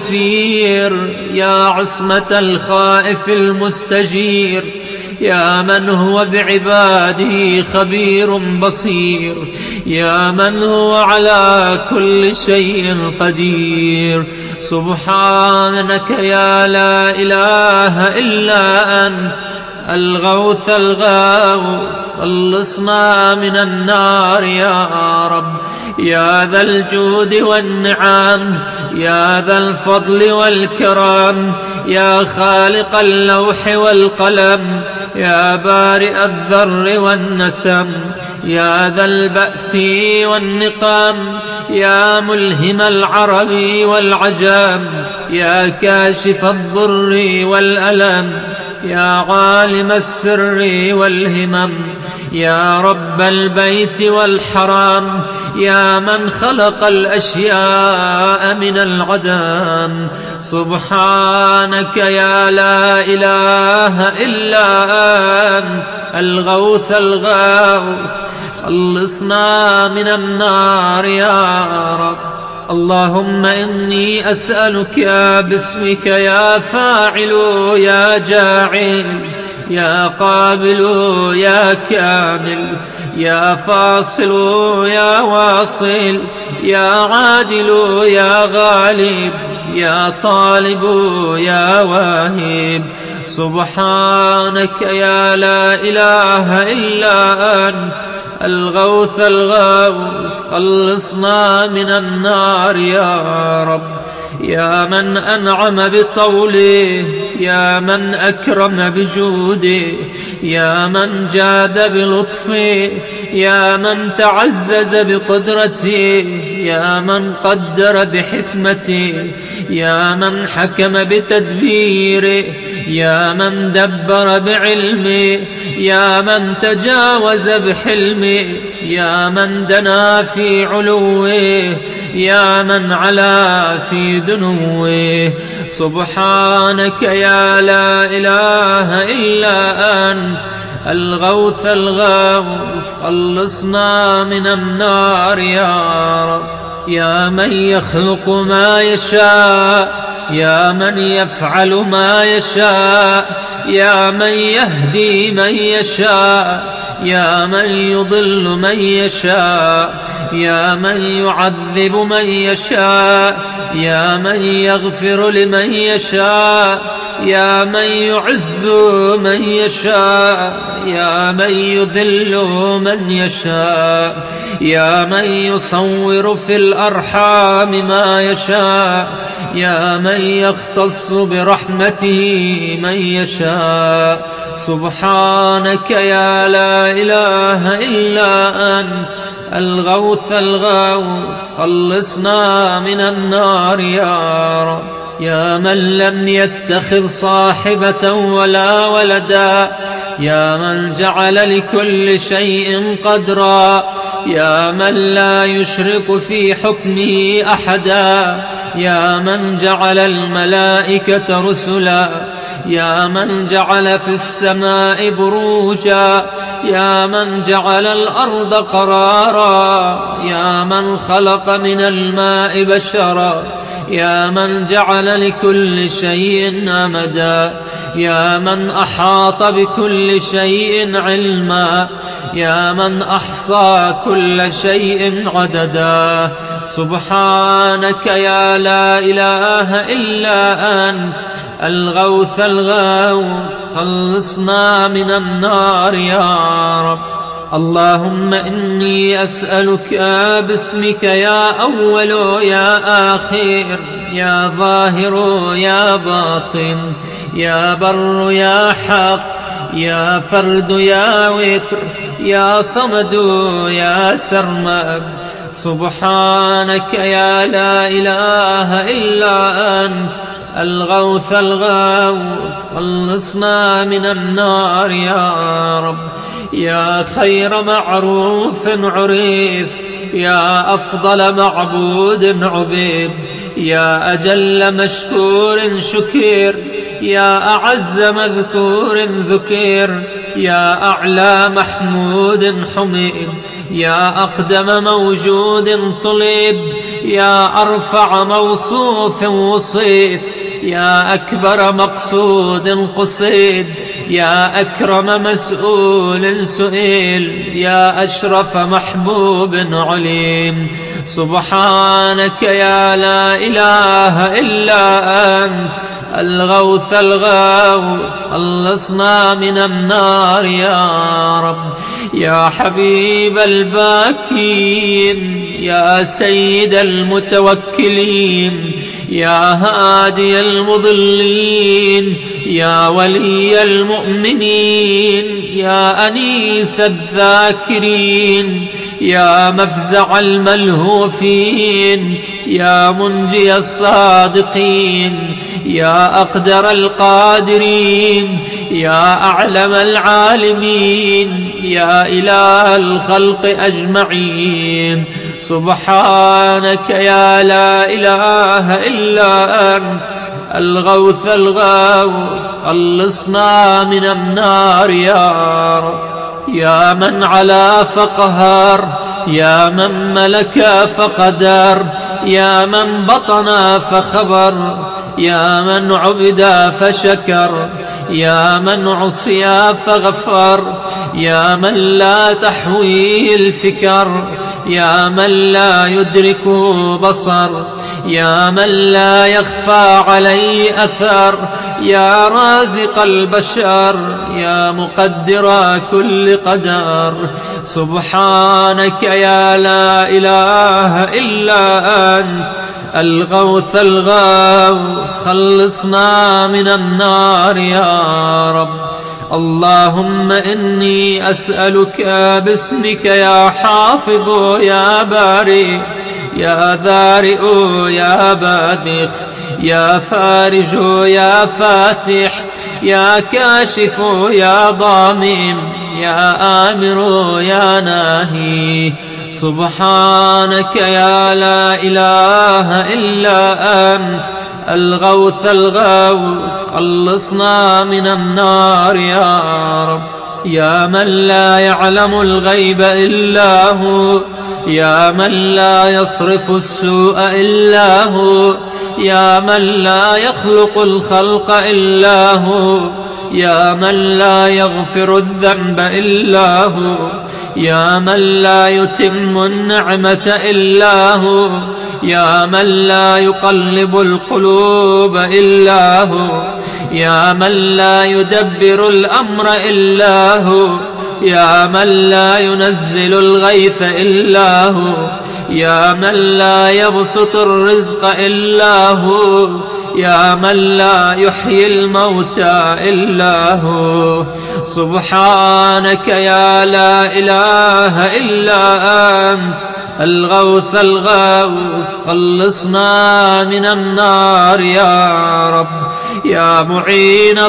A: الكسير، يا عصمة الخائف المستجير، يا من هو بعباده خبير بصير، يا من هو على كل شيء قدير. سبحانك يا لا إله إلا أنت الغوث الغوث، خلصنا من النار يا رب. يا ذا الجود والنعم، يا ذا الفضل والكرام، يا خالق اللوح والقلم، يا بارئ الذر والنسم، يا ذا البأس والنقام، يا ملهم العرب والعجم، يا كاشف الضر والألم، يا عالم السر والهمم، يا رب البيت والحرام، يا من خلق الأشياء من العدم. سبحانك يا لا إله إلا أنت الغوث الغوث، خلصنا من النار يا رب. اللهم إني أسألك باسمك يا فاعل يا جاعل، يا قابل يا كامل، يا فاصل يا واصل، يا عادل يا غالب، يا طالب يا واهب. سبحانك يا لا إله إلا أنت الغوث الغوث، خلصنا من النار يا رب. يا من أنعم بطوله، يا من أكرم بجوده، يا من جاد بلطفه، يا من تعزز بقدرته، يا من قدر بحكمته، يا من حكم بتدبيره، يا من دبر بعلمه، يا من تجاوز بحلمه، يا من دنا في علوه، يا من علا في دنوه. سبحانك يا لا إله إلا أنت الغوث الغوث، خلصنا من النار يا رب. يا من يخلق ما يشاء، يا من يفعل ما يشاء، يا من يهدي من يشاء، يا من يضل من يشاء، يا من يعذب من يشاء، يا من يغفر لمن يشاء، يا من يعز من يشاء، يا من يذل من يشاء، يا من يصور في الأرحام ما يشاء، يا من يختص برحمته من يشاء. سبحانك يا لا إله إلا أنت الغوث الغوث، خلصنا من النار يا رب. يا من لم يتخذ صاحبة ولا ولدا، يا من جعل لكل شيء قدرا، يا من لا يشرك في حكمه أحدا، يا من جعل الملائكة رسلا، يا من جعل في السماء بروجا، يا من جعل الأرض قرارا، يا من خلق من الماء بشرا، يا من جعل لكل شيء أمدا، يا من أحاط بكل شيء علما، يا من أحصى كل شيء عددا. سبحانك يا لا إله إلا أنت الغوث الغوث، خلصنا من النار يا رب. اللهم إني أسألك باسمك يا أول يا آخر، يا ظاهر يا باطن، يا بر يا حق، يا فرد يا وتر، يا صمد يا سرمد. سبحانك يا لا إله إلا أنت الغوث الغوث، خلصنا من النار يا رب. يا خير معروف عريف، يا أفضل معبود عبيد، يا أجل مشكور شكير، يا أعز مذكور ذكير، يا أعلى محمود حميد، يا أقدم موجود طلب، يا أرفع موصوف وصيف، يا أكبر مقصود قصيد، يا أكرم مسؤول سئيل، يا أشرف محبوب عليم. سبحانك يا لا إله إلا أنت الغوث الغوث، خلصنا من النار يا رب. يا حبيب الباكين، يا سيد المتوكلين، يا هادي المضلين، يا ولي المؤمنين، يا أنيس الذاكرين، يا مفزع الملهوفين، يا منجي الصادقين، يا أقدر القادرين، يا أعلم العالمين، يا إله الخلق أجمعين. سبحانك يا لا إله إلا أنت الغوث الغوث، خلصنا من النار يا رب. يا من علا فقهر، يا من ملك فقدر، يا من بطن فخبر، يا من عبد فشكر، يا من عصي فغفر، يا من لا تحويه الفكر، يا من لا يدرك بصر، يا من لا يخفى عليه أثر، يا رازق البشر، يا مقدر كل قدر. سبحانك يا لا إله إلا أنت الغوث الغوث، خلصنا من النار يا رب. اللهم إني أسألك باسمك يا حافظ يا بارئ، يا ذارئ يا باذخ، يا فارج يا فاتح، يا كاشف يا ضامن يا آمر يا ناهي. سبحانك يا لا إله إلا أنت الغوث الغوث خلصنا من النار يا رب. يا من لا يعلم الغيب إلا هو، يا من لا يصرف السوء إلا هو، يا من لا يخلق الخلق إلا هو، يا من لا يغفر الذنب إلا هو، يا من لا يتم النعمة إلا هو، يا من لا يقلب القلوب إلا هو، يا من لا يدبر الأمر إلا هو، يا من لا ينزل الغيث إلا هو، يا من لا يبسط الرزق إلا هو، يا من لا يحيي الموتى إلا هو. سبحانك يا لا إله إلا أنت الغوث الغوث خلصنا من النار يا رب. يا معين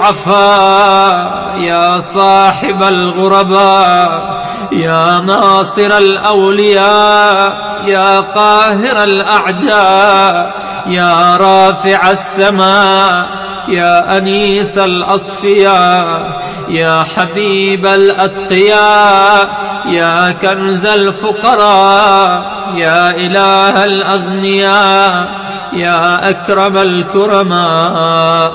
A: الضعفاء يا صاحب الغرباء يا ناصر الأولياء يا قاهر الأعداء يا رافع السماء يا أنيس الأصفياء يا حبيب الأتقياء يا كنز الفقراء يا إله الأغنياء يا أكرم الكرماء.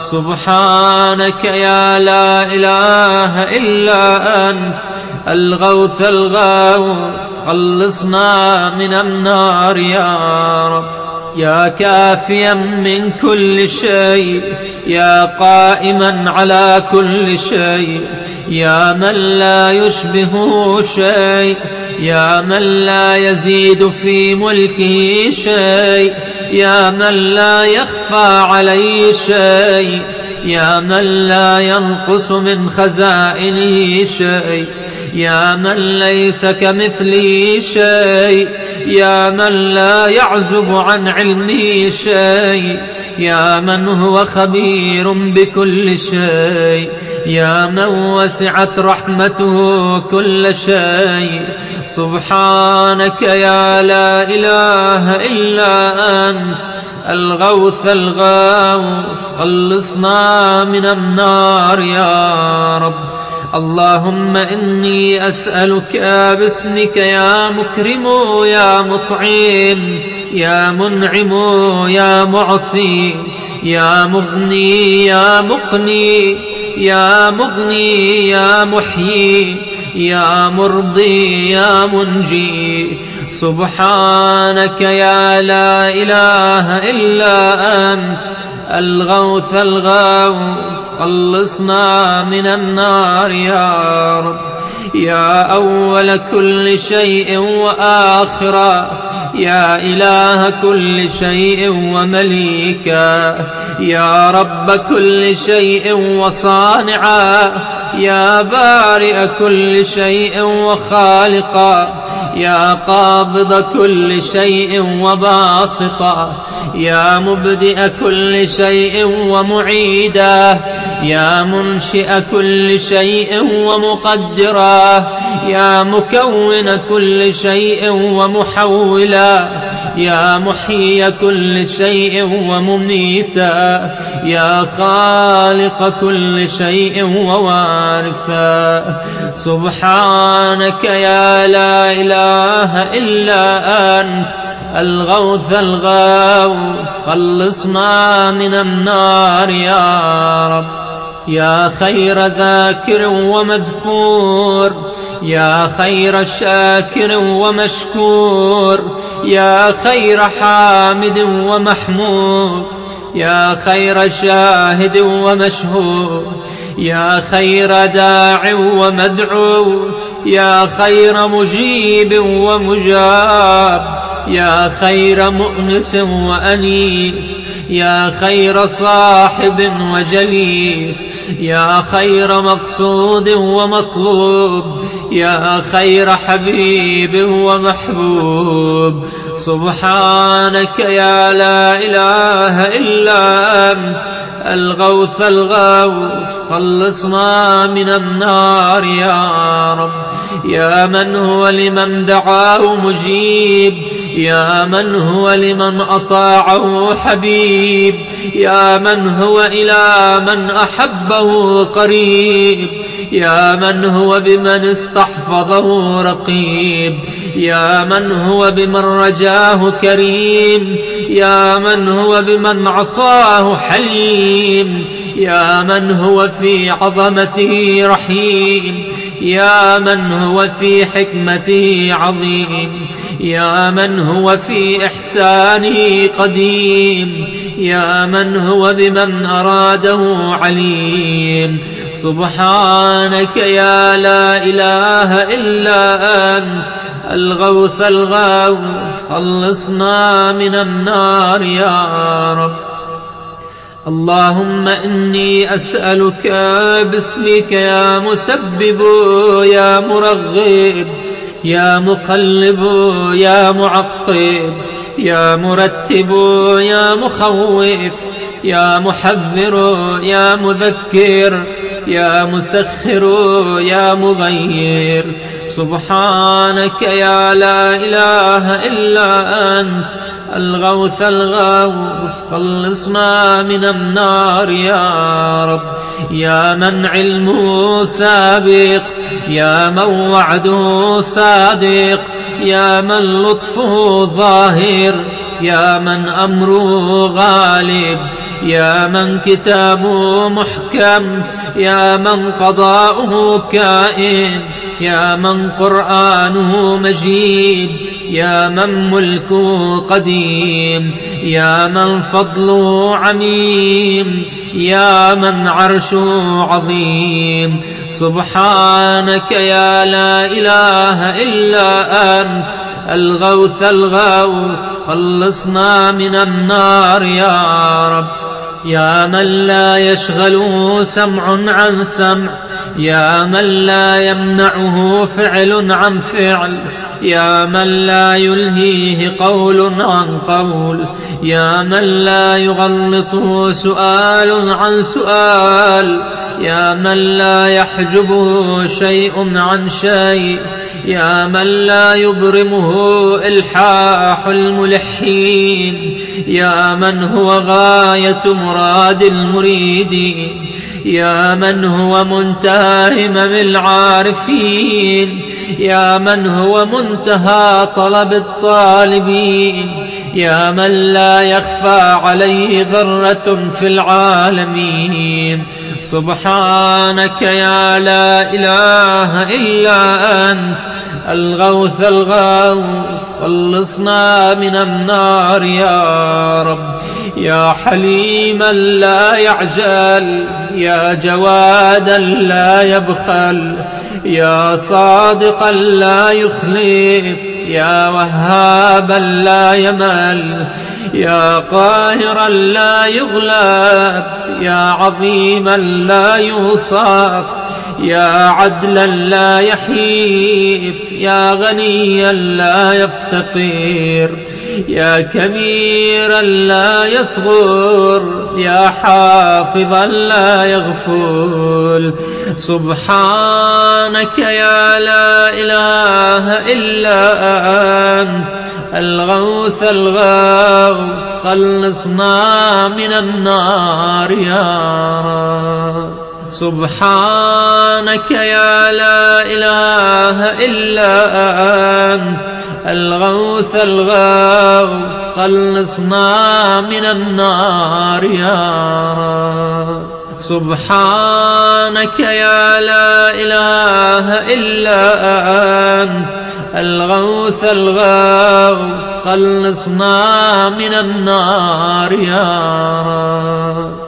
A: سبحانك يا لا إله إلا أنت الغوث الغوث خلصنا من النار يا رب. يا كافيا من كل شيء يا قائما على كل شيء يا من لا يشبهه شيء يا من لا يزيد في ملكه شيء يا من لا يخفى عليه شيء يا من لا ينقص من خزائنه شيء يا من ليس كمثله شيء يا من لا يعزب عن علمه شيء يا من هو خبير بكل شيء يا من وسعت رحمته كل شيء. سبحانك يا لا إله إلا أنت الغوث الغوث خلصنا من النار يا رب. اللهم إني أسألك باسمك يا مكرم يا مطعم يا منعم يا معطي يا مغني يا مقني يا مغني يا محيي يا مرضي يا منجي. سبحانك يا لا إله إلا أنت الغوث الغوث خلصنا من النار يا رب. يا أول كل شيء وآخرا يا إله كل شيء ومليكا يا رب كل شيء وصانعا يا بارئ كل شيء وخالقا يا قابض كل شيء وباسطا يا مبدئ كل شيء ومعيدا يا منشئ كل شيء ومقدرا يا مكون كل شيء ومحولا يا محيي كل شيء ومميتا يا خالق كل شيء ووارثا. سبحانك يا لا إله إلا أنت الغوث الغوث خلصنا من النار يا رب. يا خير ذاكر ومذكور يا خير شاكر ومشكور يا خير حامد ومحمود يا خير شاهد ومشهود يا خير داع ومدعو يا خير مجيب ومجاب يا خير مؤنس وأنيس يا خير صاحب وجليس يا خير مقصود ومطلوب يا خير حبيب ومحبوب. سبحانك يا لا إله إلا أنت الغوث الغوث خلصنا من النار يا رب. يا من هو لمن دعاه مجيب، يا من هو لمن أطاعه حبيب، يا من هو إلى من أحبه قريب، يا من هو بمن استحفظه رقيب، يا من هو بمن رجاه كريم، يا من هو بمن عصاه حليم، يا من هو في عظمته رحيم، يا من هو في حكمته عظيم، يا من هو في إحسانه قديم، يا من هو بمن أراده عليم. سبحانك يا لا إله إلا أنت الغوث الغوث خلصنا من النار يا رب. اللهم إني أسألك باسمك يا مسبب يا مرغب يا مقلب يا معقب يا مرتب يا مخوف يا محذر يا مذكر يا مسخر يا مغير. سبحانك يا لا إله إلا أنت الغوث الغوث خلصنا من النار يا رب. يا من علمه سابق، يا من وعده صادق، يا من لطفه ظاهر، يا من أمره غالب، يا من كتابه محكم، يا من قضاؤه كائن، يا من قرآنه مجيد، يا من ملكه قديم، يا من فضله عميم، يا من عرشه عظيم. سبحانك يا لا إله إلا أنت الغوث الغوث خلصنا من النار يا رب. يا من لا يشغله سمع عن سمع، يا من لا يمنعه فعل عن فعل، يا من لا يلهيه قول عن قول، يا من لا يغلطه سؤال عن سؤال، يا من لا يحجبه شيء عن شيء، يا من لا يبرمه إلحاح الملحين، يا من هو غاية مراد المريدين، يا من هو منتهى همم العارفين، يا من هو منتهى طلب الطالبين، يا من لا يخفى عليه ذرة في العالمين. سبحانك يا لا إله إلا أنت الغوث الغوث خلصنا من النار يا رب. يا حليما لا يعجل، يا جوادا لا يبخل، يا صادقا لا يخلف، يا وهابا لا يمل، يا قاهرا لا يغلب، يا عظيما لا يوصف، يا عدلا لا يحيف، يا غنيا لا يفتقر، يا كبيرا لا يصغر، يا حافظا لا يغفل. سبحانك يا لا إله إلا أنت الغوث الغوث خلصنا من النار يا رب. سبحانك يا لا إله إلا أنت الغوث الغوث خلصنا من النار يا رب. سبحانك يا لا إله إلا أنت الغوث الغوث خلصنا من النار يا رب.